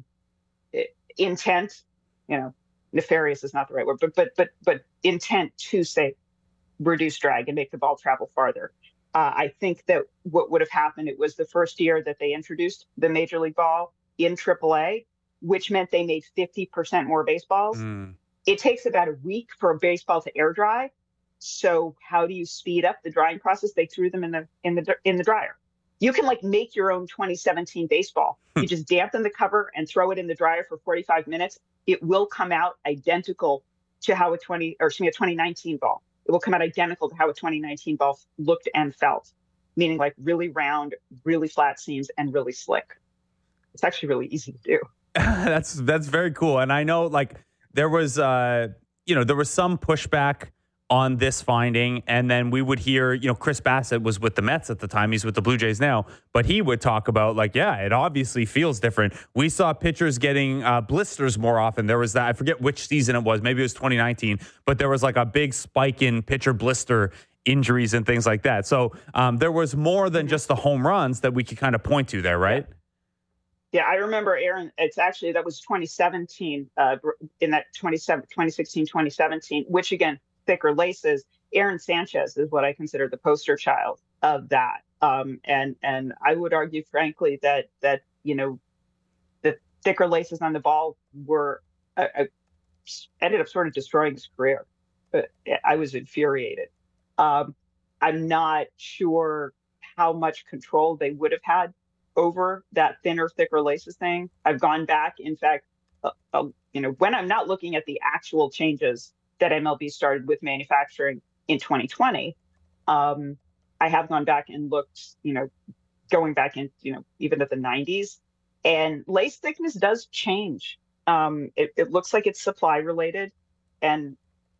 Speaker 7: intent, nefarious is not the right word, but intent to say reduce drag and make the ball travel farther. I think that what would have happened, it was the first year that they introduced the Major League ball in AAA, which meant they made 50% more baseballs. It takes about a week for a baseball to air dry. So how do you speed up the drying process? They threw them in the dryer. You can make your own 2017 baseball. You just dampen the cover and throw it in the dryer for 45 minutes. It will come out identical to how a 2019 ball. It will come out identical to how a 2019 ball looked and felt, meaning really round, really flat seams, and really slick. It's actually really easy to do.
Speaker 1: That's very cool. And I know there was there was some pushback on this finding, and then we would hear, Chris Bassett was with the Mets at the time. He's with the Blue Jays now, but he would talk about it obviously feels different. We saw pitchers getting blisters more often. There was that, I forget which season it was. Maybe it was 2019, but there was a big spike in pitcher blister injuries and things like that. So there was more than just the home runs that we could kind of point to there, right?
Speaker 7: Yeah, I remember Aaron. That was 2017, in that 2016, 2017, which again, thicker laces. Aaron Sanchez is what I consider the poster child of that. And I would argue, frankly, that the thicker laces on the ball were ended up sort of destroying his career. But I was infuriated. I'm not sure how much control they would have had over that thinner, thicker laces thing. I've gone back. In fact, when I'm not looking at the actual changes that MLB started with manufacturing in 2020, I have gone back and looked, going back in, even at the 90s, and lace thickness does change. It looks like it's supply related, and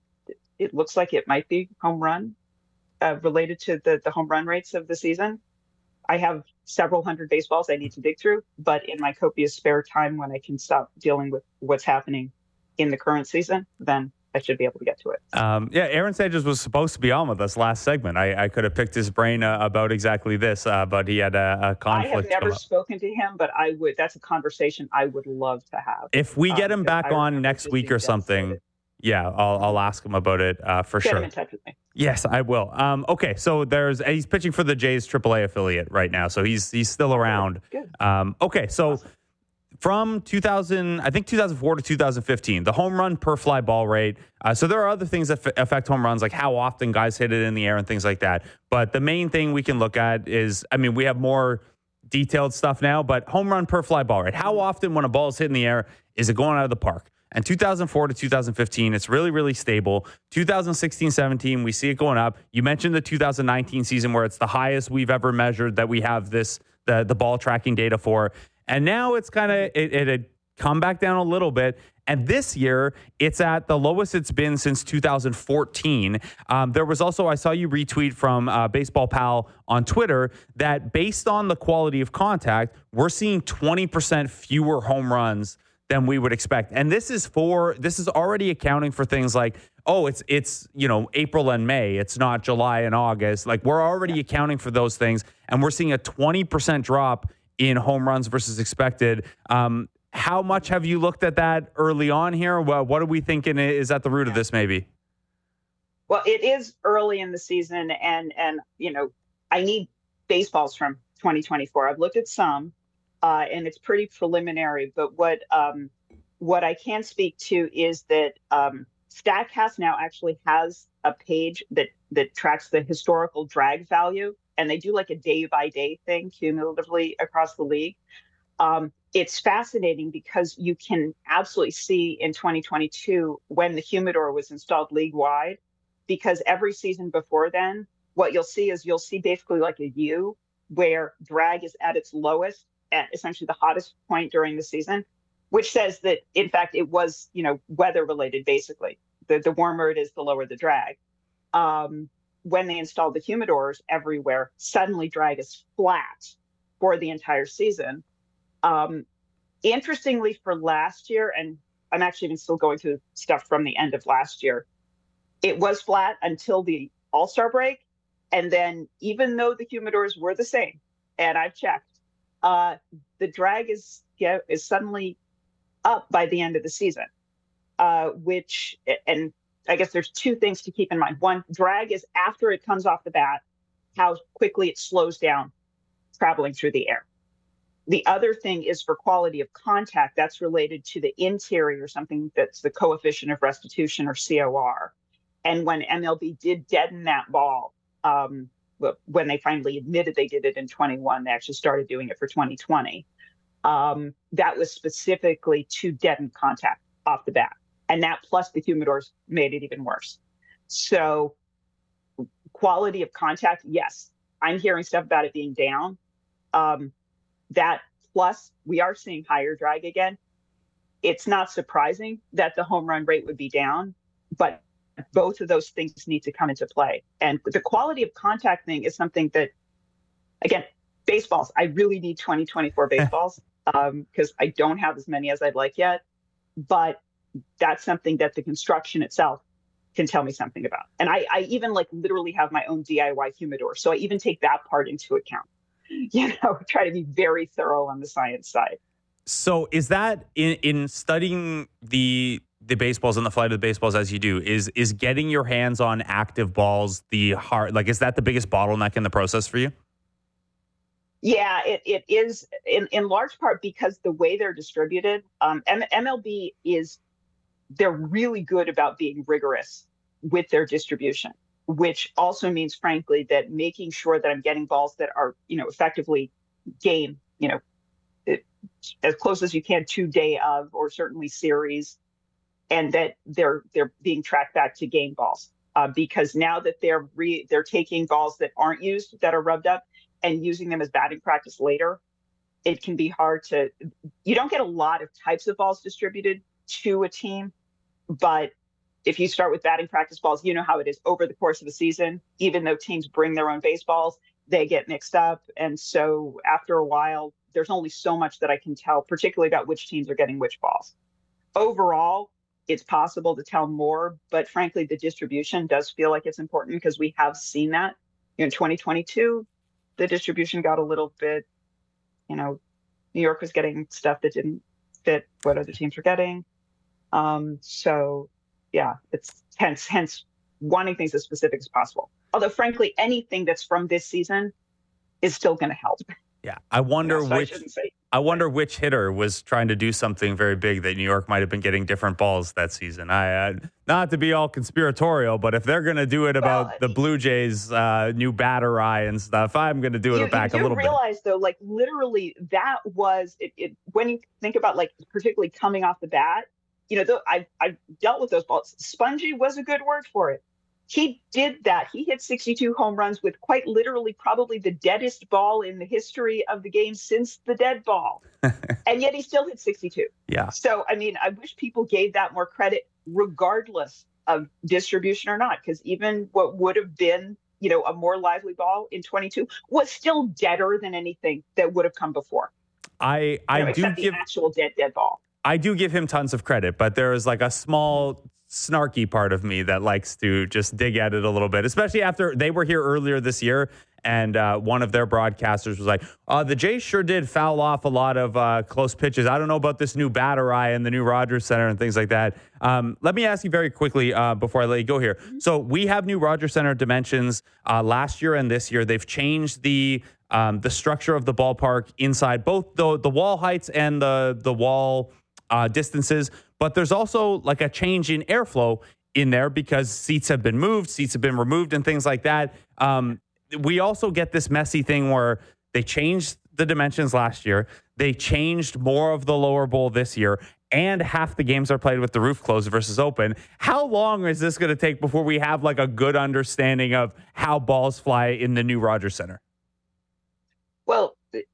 Speaker 7: it looks like it might be home run related to the home run rates of the season. I have several hundred baseballs I need to dig through, but in my copious spare time, when I can stop dealing with what's happening in the current season, then I should be able to get to it.
Speaker 1: Aaron Sanchez was supposed to be on with us last segment. I could have picked his brain about exactly this, but he had a conflict.
Speaker 7: I have never spoken to him, but I would. That's a conversation I would love to have.
Speaker 1: If we get him back on next week or something, I'll ask him about it for sure.
Speaker 7: Get him in touch with me.
Speaker 1: Yes, I will. Okay, so he's pitching for the Jays AAA affiliate right now, so he's still around.
Speaker 7: Good.
Speaker 1: Okay, so. Awesome. From 2004 to 2015, the home run per fly ball rate. So there are other things that affect home runs, like how often guys hit it in the air and things like that. But the main thing we can look at is, we have more detailed stuff now, but home run per fly ball rate. How often when a ball is hit in the air is it going out of the park? And 2004 to 2015, it's really, really stable. 2016-17, we see it going up. You mentioned the 2019 season where it's the highest we've ever measured that we have the ball tracking data for. And now it's kind of, it had come back down a little bit. And this year, it's at the lowest it's been since 2014. There was also, I saw you retweet from Baseball Pal on Twitter that based on the quality of contact, we're seeing 20% fewer home runs than we would expect. And this is already accounting for things like, oh, it's April and May. It's not July and August. Like, we're already accounting for those things, and we're seeing a 20% drop in home runs versus expected. How much have you looked at that early on here? What are we thinking is at the root of this maybe?
Speaker 7: Well, it is early in the season, and I need baseballs from 2024. I've looked at some, and it's pretty preliminary. But what I can speak to is that StatCast now actually has a page that tracks the historical drag value, and they do like a day-by-day thing cumulatively across the league. It's fascinating because you can absolutely see in 2022 when the humidor was installed league-wide, because every season before then, what you'll see basically like a U where drag is at its lowest at essentially the hottest point during the season, which says that, in fact, it was, weather related, basically. The warmer it is, the lower the drag. When they installed the humidors everywhere, suddenly drag is flat for the entire season. Interestingly, for last year, and I'm actually even still going through stuff from the end of last year, it was flat until the All-Star break. And then even though the humidors were the same, and I've checked, the drag is suddenly up by the end of the season, and I guess there's two things to keep in mind. One, drag is after it comes off the bat, how quickly it slows down traveling through the air. The other thing is for quality of contact, that's related to the interior, something that's the coefficient of restitution, or COR. And when MLB did deaden that ball, when they finally admitted they did it in 21, they actually started doing it for 2020. That was specifically to deaden contact off the bat. And that plus the humidors made it even worse. So quality of contact, yes, I'm hearing stuff about it being down. That plus we are seeing higher drag again. It's not surprising that the home run rate would be down, but both of those things need to come into play. And the quality of contact thing is something that, again, baseballs, I really need 2024 baseballs because I don't have as many as I'd like yet. But that's something that the construction itself can tell me something about. And I even literally have my own DIY humidor. So I even take that part into account. Try to be very thorough on the science side.
Speaker 1: So is that in studying the baseballs and the flight of the baseballs as you do, is getting your hands on active balls the hard, is that the biggest bottleneck in the process for you?
Speaker 7: Yeah, it is in large part because the way they're distributed, MLB they're really good about being rigorous with their distribution, which also means, frankly, that making sure that I'm getting balls that are, effectively game, as close as you can to day of, or certainly series, and that they're being tracked back to game balls, because now that they're taking balls that aren't used, that are rubbed up, and using them as batting practice later, it can be hard to. You don't get a lot of types of balls distributed to a team, but if you start with batting practice balls, you know how it is over the course of a season. Even though teams bring their own baseballs, they get mixed up. And so after a while, there's only so much that I can tell, particularly about which teams are getting which balls. Overall, it's possible to tell more, but frankly, the distribution does feel like it's important because we have seen that. In 2022, the distribution got a little bit, New York was getting stuff that didn't fit what other teams were getting. So yeah, it's hence wanting things as specific as possible. Although, frankly, anything that's from this season is still going to help.
Speaker 1: Yeah, I wonder which hitter was trying to do something very big that New York might have been getting different balls that season. Not to be all conspiratorial, but if they're going to do it about the Blue Jays' new batter eye and stuff, I'm going to do it back a little bit. You realize,
Speaker 7: though, literally, that was it. When you think about particularly coming off the bat, I've dealt with those balls. Spongy was a good word for it. He did that. He hit 62 home runs with quite literally probably the deadest ball in the history of the game since the dead ball. And yet he still hit 62.
Speaker 1: Yeah.
Speaker 7: So, I wish people gave that more credit regardless of distribution or not, because even what would have been, a more lively ball in 22 was still deader than anything that would have come before.
Speaker 1: I do
Speaker 7: give the actual dead ball.
Speaker 1: I do give him tons of credit, but there is a small snarky part of me that likes to just dig at it a little bit, especially after they were here earlier this year. And one of their broadcasters was like, the Jays sure did foul off a lot of close pitches. I don't know about this new batter eye in the new Rogers Center and things like that. Let me ask you very quickly before I let you go here. So we have new Rogers Center dimensions last year and this year. They've changed the structure of the ballpark inside, both the wall heights and the wall distances. But there's also like a change in airflow in there because seats have been moved, seats have been removed and things like that. We also get this messy thing where they changed the dimensions last year. They changed more of the lower bowl this year, and half the games are played with the roof closed versus open. How long is this going to take before we have like a good understanding of how balls fly in the new Rogers Center?
Speaker 7: Well,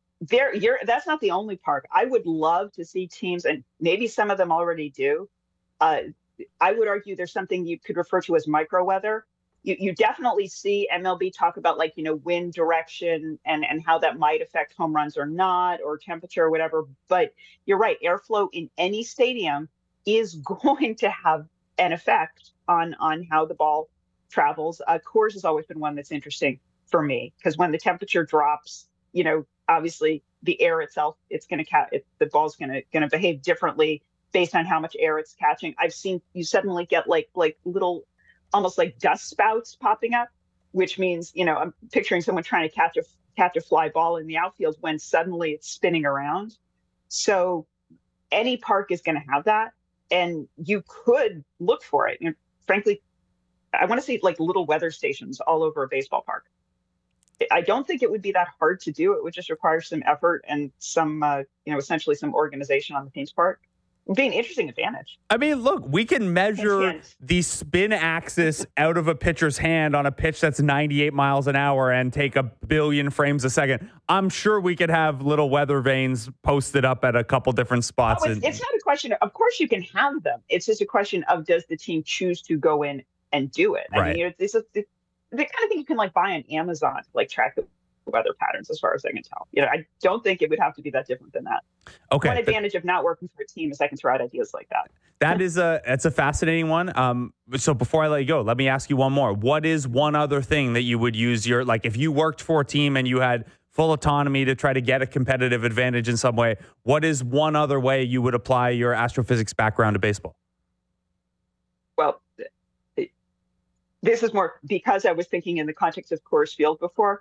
Speaker 7: that's not the only park. I would love to see teams, and maybe some of them already do. I would argue there's something you could refer to as micro weather. You definitely see MLB talk about wind direction and how that might affect home runs or not, or temperature or whatever. But you're right. Airflow in any stadium is going to have an effect on how the ball travels. Coors has always been one that's interesting for me because when the temperature drops, obviously the air itself, the ball's going to behave differently based on how much air it's catching. I've seen you suddenly get like little, almost like dust spouts popping up, which means, I'm picturing someone trying to catch a fly ball in the outfield when suddenly it's spinning around. So any park is going to have that. And you could look for it. Frankly, I want to see little weather stations all over a baseball park. I don't think it would be that hard to do. It would just require some effort and some, essentially some organization on the team's part. It would be an interesting advantage.
Speaker 1: I mean, look, we can measure the spin axis out of a pitcher's hand on a pitch that's 98 miles an hour and take a billion frames a second. I'm sure we could have little weather vanes posted up at a couple different spots.
Speaker 7: It's not a question of course you can have them. It's just a question of, does the team choose to go in and do it?
Speaker 1: Right.
Speaker 7: I mean, it's the kind of thing you can buy on Amazon to track the weather patterns, as far as I can tell. I don't think it would have to be that different than that.
Speaker 1: Okay.
Speaker 7: One advantage of not working for a team is I can throw out ideas like that.
Speaker 1: That's a fascinating one. So before I let you go, let me ask you one more. What is one other thing that you would use if you worked for a team and you had full autonomy to try to get a competitive advantage in some way, what is one other way you would apply your astrophysics background to baseball?
Speaker 7: Well, this is more because I was thinking in the context of Coors Field before.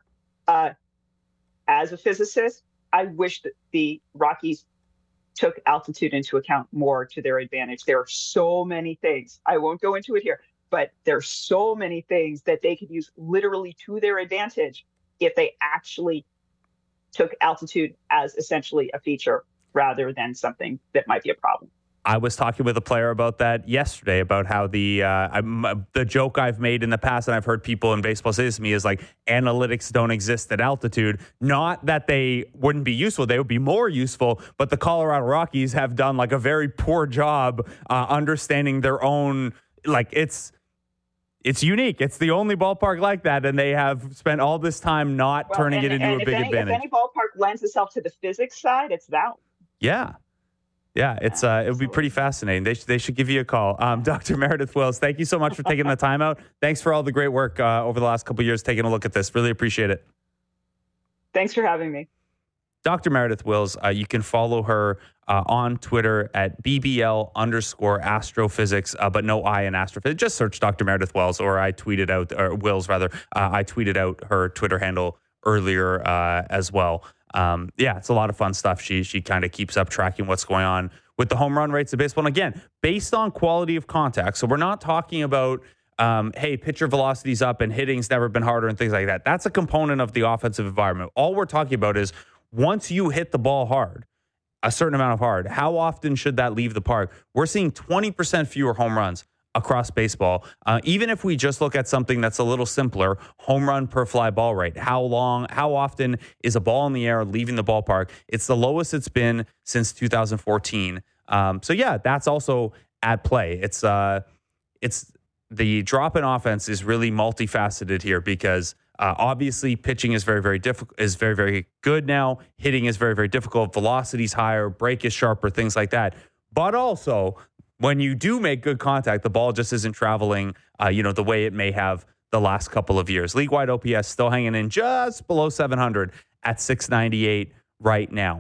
Speaker 7: As a physicist, I wish that the Rockies took altitude into account more to their advantage. There are so many things. I won't go into it here, but there's so many things that they could use literally to their advantage if they actually took altitude as essentially a feature rather than something that might be a problem.
Speaker 1: I was talking with a player about that yesterday, about how the joke I've made in the past, and I've heard people in baseball say this to me, is analytics don't exist at altitude. Not that they wouldn't be useful. They would be more useful, but the Colorado Rockies have done a very poor job understanding their own, it's unique. It's the only ballpark like that, and they have spent all this time not turning it into a big advantage.
Speaker 7: If any ballpark lends itself to the physics side, it's that one.
Speaker 1: Yeah. Yeah, it would be pretty fascinating. They should give you a call. Dr. Meredith Wills, thank you so much for taking the time out. Thanks for all the great work over the last couple of years taking a look at this. Really appreciate it.
Speaker 7: Thanks for having me.
Speaker 1: Dr. Meredith Wills, you can follow her on Twitter at BBL_astrophysics, but no I in astrophysics. Just search Dr. Meredith Wills, or I tweeted out her Twitter handle earlier as well. It's a lot of fun stuff. She kind of keeps up tracking what's going on with the home run rates of baseball. And again, based on quality of contact. So we're not talking about, hey, pitcher velocity's up and hitting's never been harder and things like that. That's a component of the offensive environment. All we're talking about is once you hit the ball hard, a certain amount of hard, how often should that leave the park? We're seeing 20% fewer home runs across baseball. Even if we just look at something that's a little simpler, home run per fly ball rate. How often is a ball in the air leaving the ballpark? It's the lowest it's been since 2014. That's also at play. It's the drop in offense is really multifaceted here because obviously pitching is very, very difficult, is very, very good now. Hitting is very, very difficult. Velocity's higher, break is sharper, things like that. But also when you do make good contact, the ball just isn't traveling, the way it may have the last couple of years. League-wide OPS still hanging in just below 700 at 698 right now.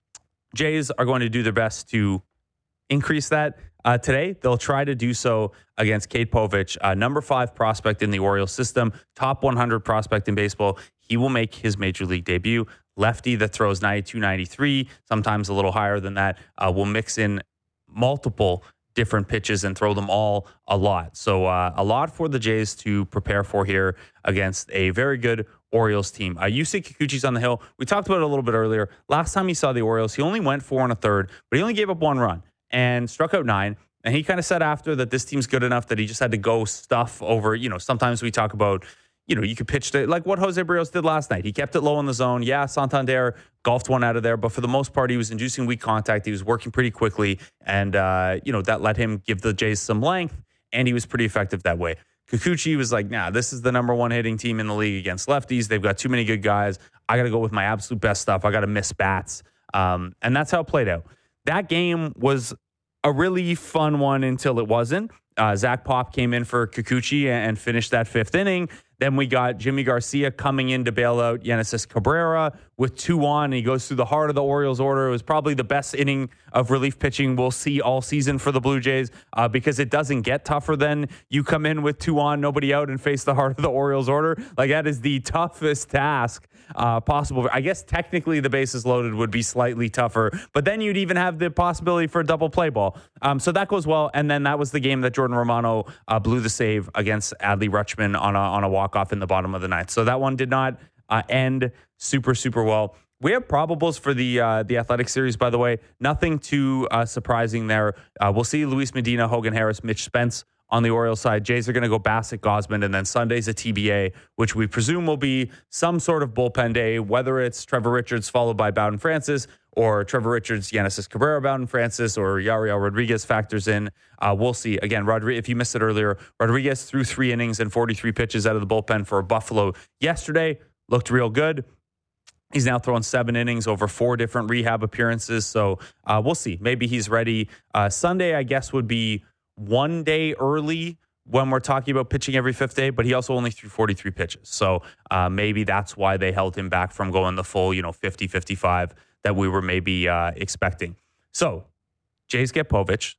Speaker 1: Jays are going to do their best to increase that. Today, they'll try to do so against Cade Povich, number 5 prospect in the Orioles system, top 100 prospect in baseball. He will make his major league debut. Lefty that throws 92, 93, sometimes a little higher than that, will mix in multiple different pitches and throw them all a lot. So a lot for the Jays to prepare for here against a very good Orioles team. Yusei Kikuchi's on the hill. We talked about it a little bit earlier. Last time he saw the Orioles, he only went 4 1/3, but he only gave up 1 run and struck out 9. And he kind of said after that this team's good enough that he just had to go stuff over. Sometimes we talk about, you could pitch to, like what Jose Barrios did last night. He kept it low in the zone. Yeah, Santander golfed one out of there, but for the most part, he was inducing weak contact. He was working pretty quickly, and, that let him give the Jays some length, and he was pretty effective that way. Kikuchi was like, nah, this is the number 1 hitting team in the league against lefties. They've got too many good guys. I got to go with my absolute best stuff. I got to miss bats. And that's how it played out. That game was a really fun one until it wasn't. Zach Pop came in for Kikuchi and finished that 5th inning. Then we got Jimmy Garcia coming in to bail out Genesis Cabrera with 2 on. And he goes through the heart of the Orioles order. It was probably the best inning of relief pitching we'll see all season for the Blue Jays because it doesn't get tougher than you come in with 2 on, nobody out, and face the heart of the Orioles order. Like, that is the toughest task possible. I guess technically the bases loaded would be slightly tougher, but then you'd even have the possibility for a double play ball. So that goes well. And then that was the game that Jordan Romano blew the save against Adley Rutschman on a walk-off in the bottom of the 9th. So that one did not end super, super well. We have probables for the Athletic series, by the way. Nothing too surprising there. We'll see Luis Medina, Hogan Harris, Mitch Spence on the Orioles side. Jays are going to go Bassett, Gausman, and then Sunday's a TBA, which we presume will be some sort of bullpen day, whether it's Trevor Richards followed by Bowden Francis or Trevor Richards, Genesis Cabrera, Bowden Francis, or Yariel Rodriguez factors in. We'll see. Again, if you missed it earlier, Rodriguez threw 3 innings and 43 pitches out of the bullpen for Buffalo yesterday. Looked real good. He's now thrown 7 innings over 4 different rehab appearances. So we'll see. Maybe he's ready. Sunday, I guess, would be 1 day early when we're talking about pitching every 5th day, but he also only threw 43 pitches. So maybe that's why they held him back from going the full, 50, 55 that we were maybe expecting. So Jays get Povich.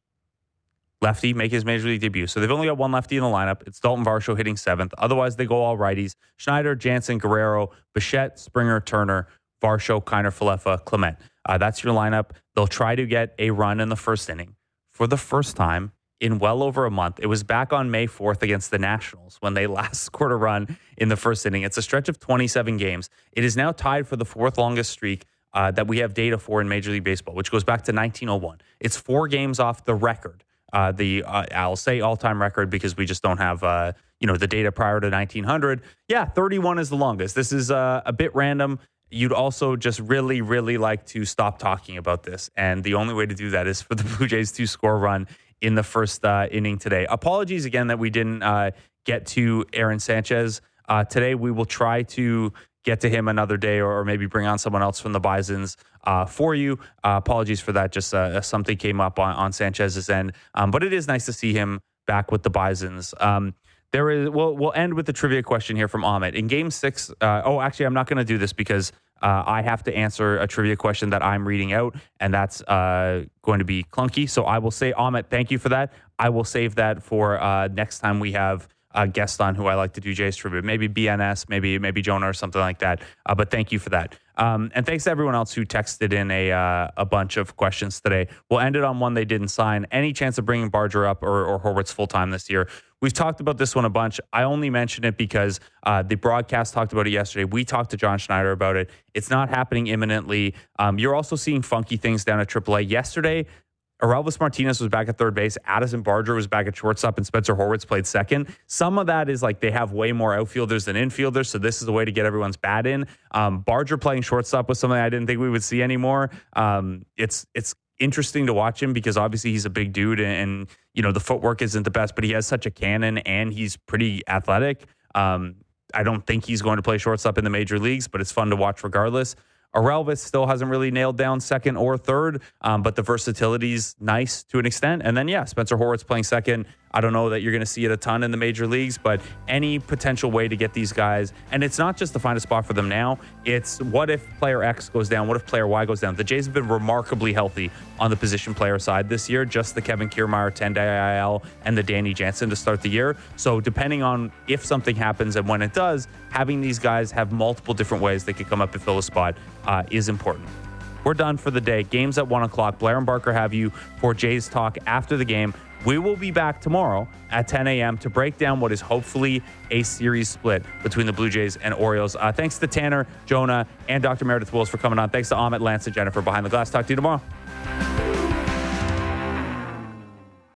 Speaker 1: Lefty make his major league debut. So they've only got 1 lefty in the lineup. It's Dalton Varsho hitting 7th. Otherwise, they go all righties. Schneider, Jansen, Guerrero, Bichette, Springer, Turner, Varsho, Kiner, Falefa, Clement. That's your lineup. They'll try to get a run in the 1st inning. For the first time in well over a month, it was back on May 4th against the Nationals when they last scored a run in the 1st inning. It's a stretch of 27 games. It is now tied for the 4th longest streak that we have data for in Major League Baseball, which goes back to 1901. It's 4 games off the record. I'll say all-time record because we just don't have, the data prior to 1900. Yeah, 31 is the longest. This is a bit random. You'd also just really, really like to stop talking about this. And the only way to do that is for the Blue Jays to score a run in the 1st inning today. Apologies again that we didn't get to Aaron Sanchez. Today we will try to get to him another day or maybe bring on someone else from the Bisons for you. Apologies for that. Just something came up on Sanchez's end. But it is nice to see him back with the Bisons. We'll end with the trivia question here from Amit. In Game 6, actually, I'm not going to do this because I have to answer a trivia question that I'm reading out, and that's going to be clunky. So I will say, Amit, thank you for that. I will save that for next time we have a guest on who I like to do Jay's trivia. Maybe BNS, maybe Jonah or something like that. But thank you for that. And thanks to everyone else who texted in a bunch of questions today. We'll end it on one they didn't sign. Any chance of bringing Barger up or Horwitz full-time this year? We've talked about this one a bunch. I only mention it because the broadcast talked about it yesterday. We talked to John Schneider about it. It's not happening imminently. You're also seeing funky things down at AAA. Yesterday, Aurelvis Martinez was back at 3rd base. Addison Barger was back at shortstop, and Spencer Horwitz played 2nd. Some of that is like they have way more outfielders than infielders, so this is a way to get everyone's bat in. Barger playing shortstop was something I didn't think we would see anymore. It's interesting to watch him because obviously he's a big dude, and the footwork isn't the best, but he has such a cannon and he's pretty athletic. I don't think he's going to play shortstop in the major leagues, but it's fun to watch regardless. Arelvis still hasn't really nailed down second or third, but the versatility's nice to an extent. And then, Spencer Horwitz playing second. I don't know that you're going to see it a ton in the major leagues, but any potential way to get these guys, and it's not just to find a spot for them now, it's what if player X goes down, what if player Y goes down. The Jays have been remarkably healthy on the position player side this year, just the Kevin Kiermaier 10-day IL and the Danny Jansen to start the year. So depending on if something happens and when it does, having these guys have multiple different ways they could come up and fill a spot is important. We're done for the day. Game's at 1 o'clock. Blair and Barker have you for Jays Talk after the game. We will be back tomorrow at 10 a.m. to break down what is hopefully a series split between the Blue Jays and Orioles. Thanks to Tanner, Jonah, and Dr. Meredith Wills for coming on. Thanks to Amit, Lance, and Jennifer behind the glass. Talk to you tomorrow.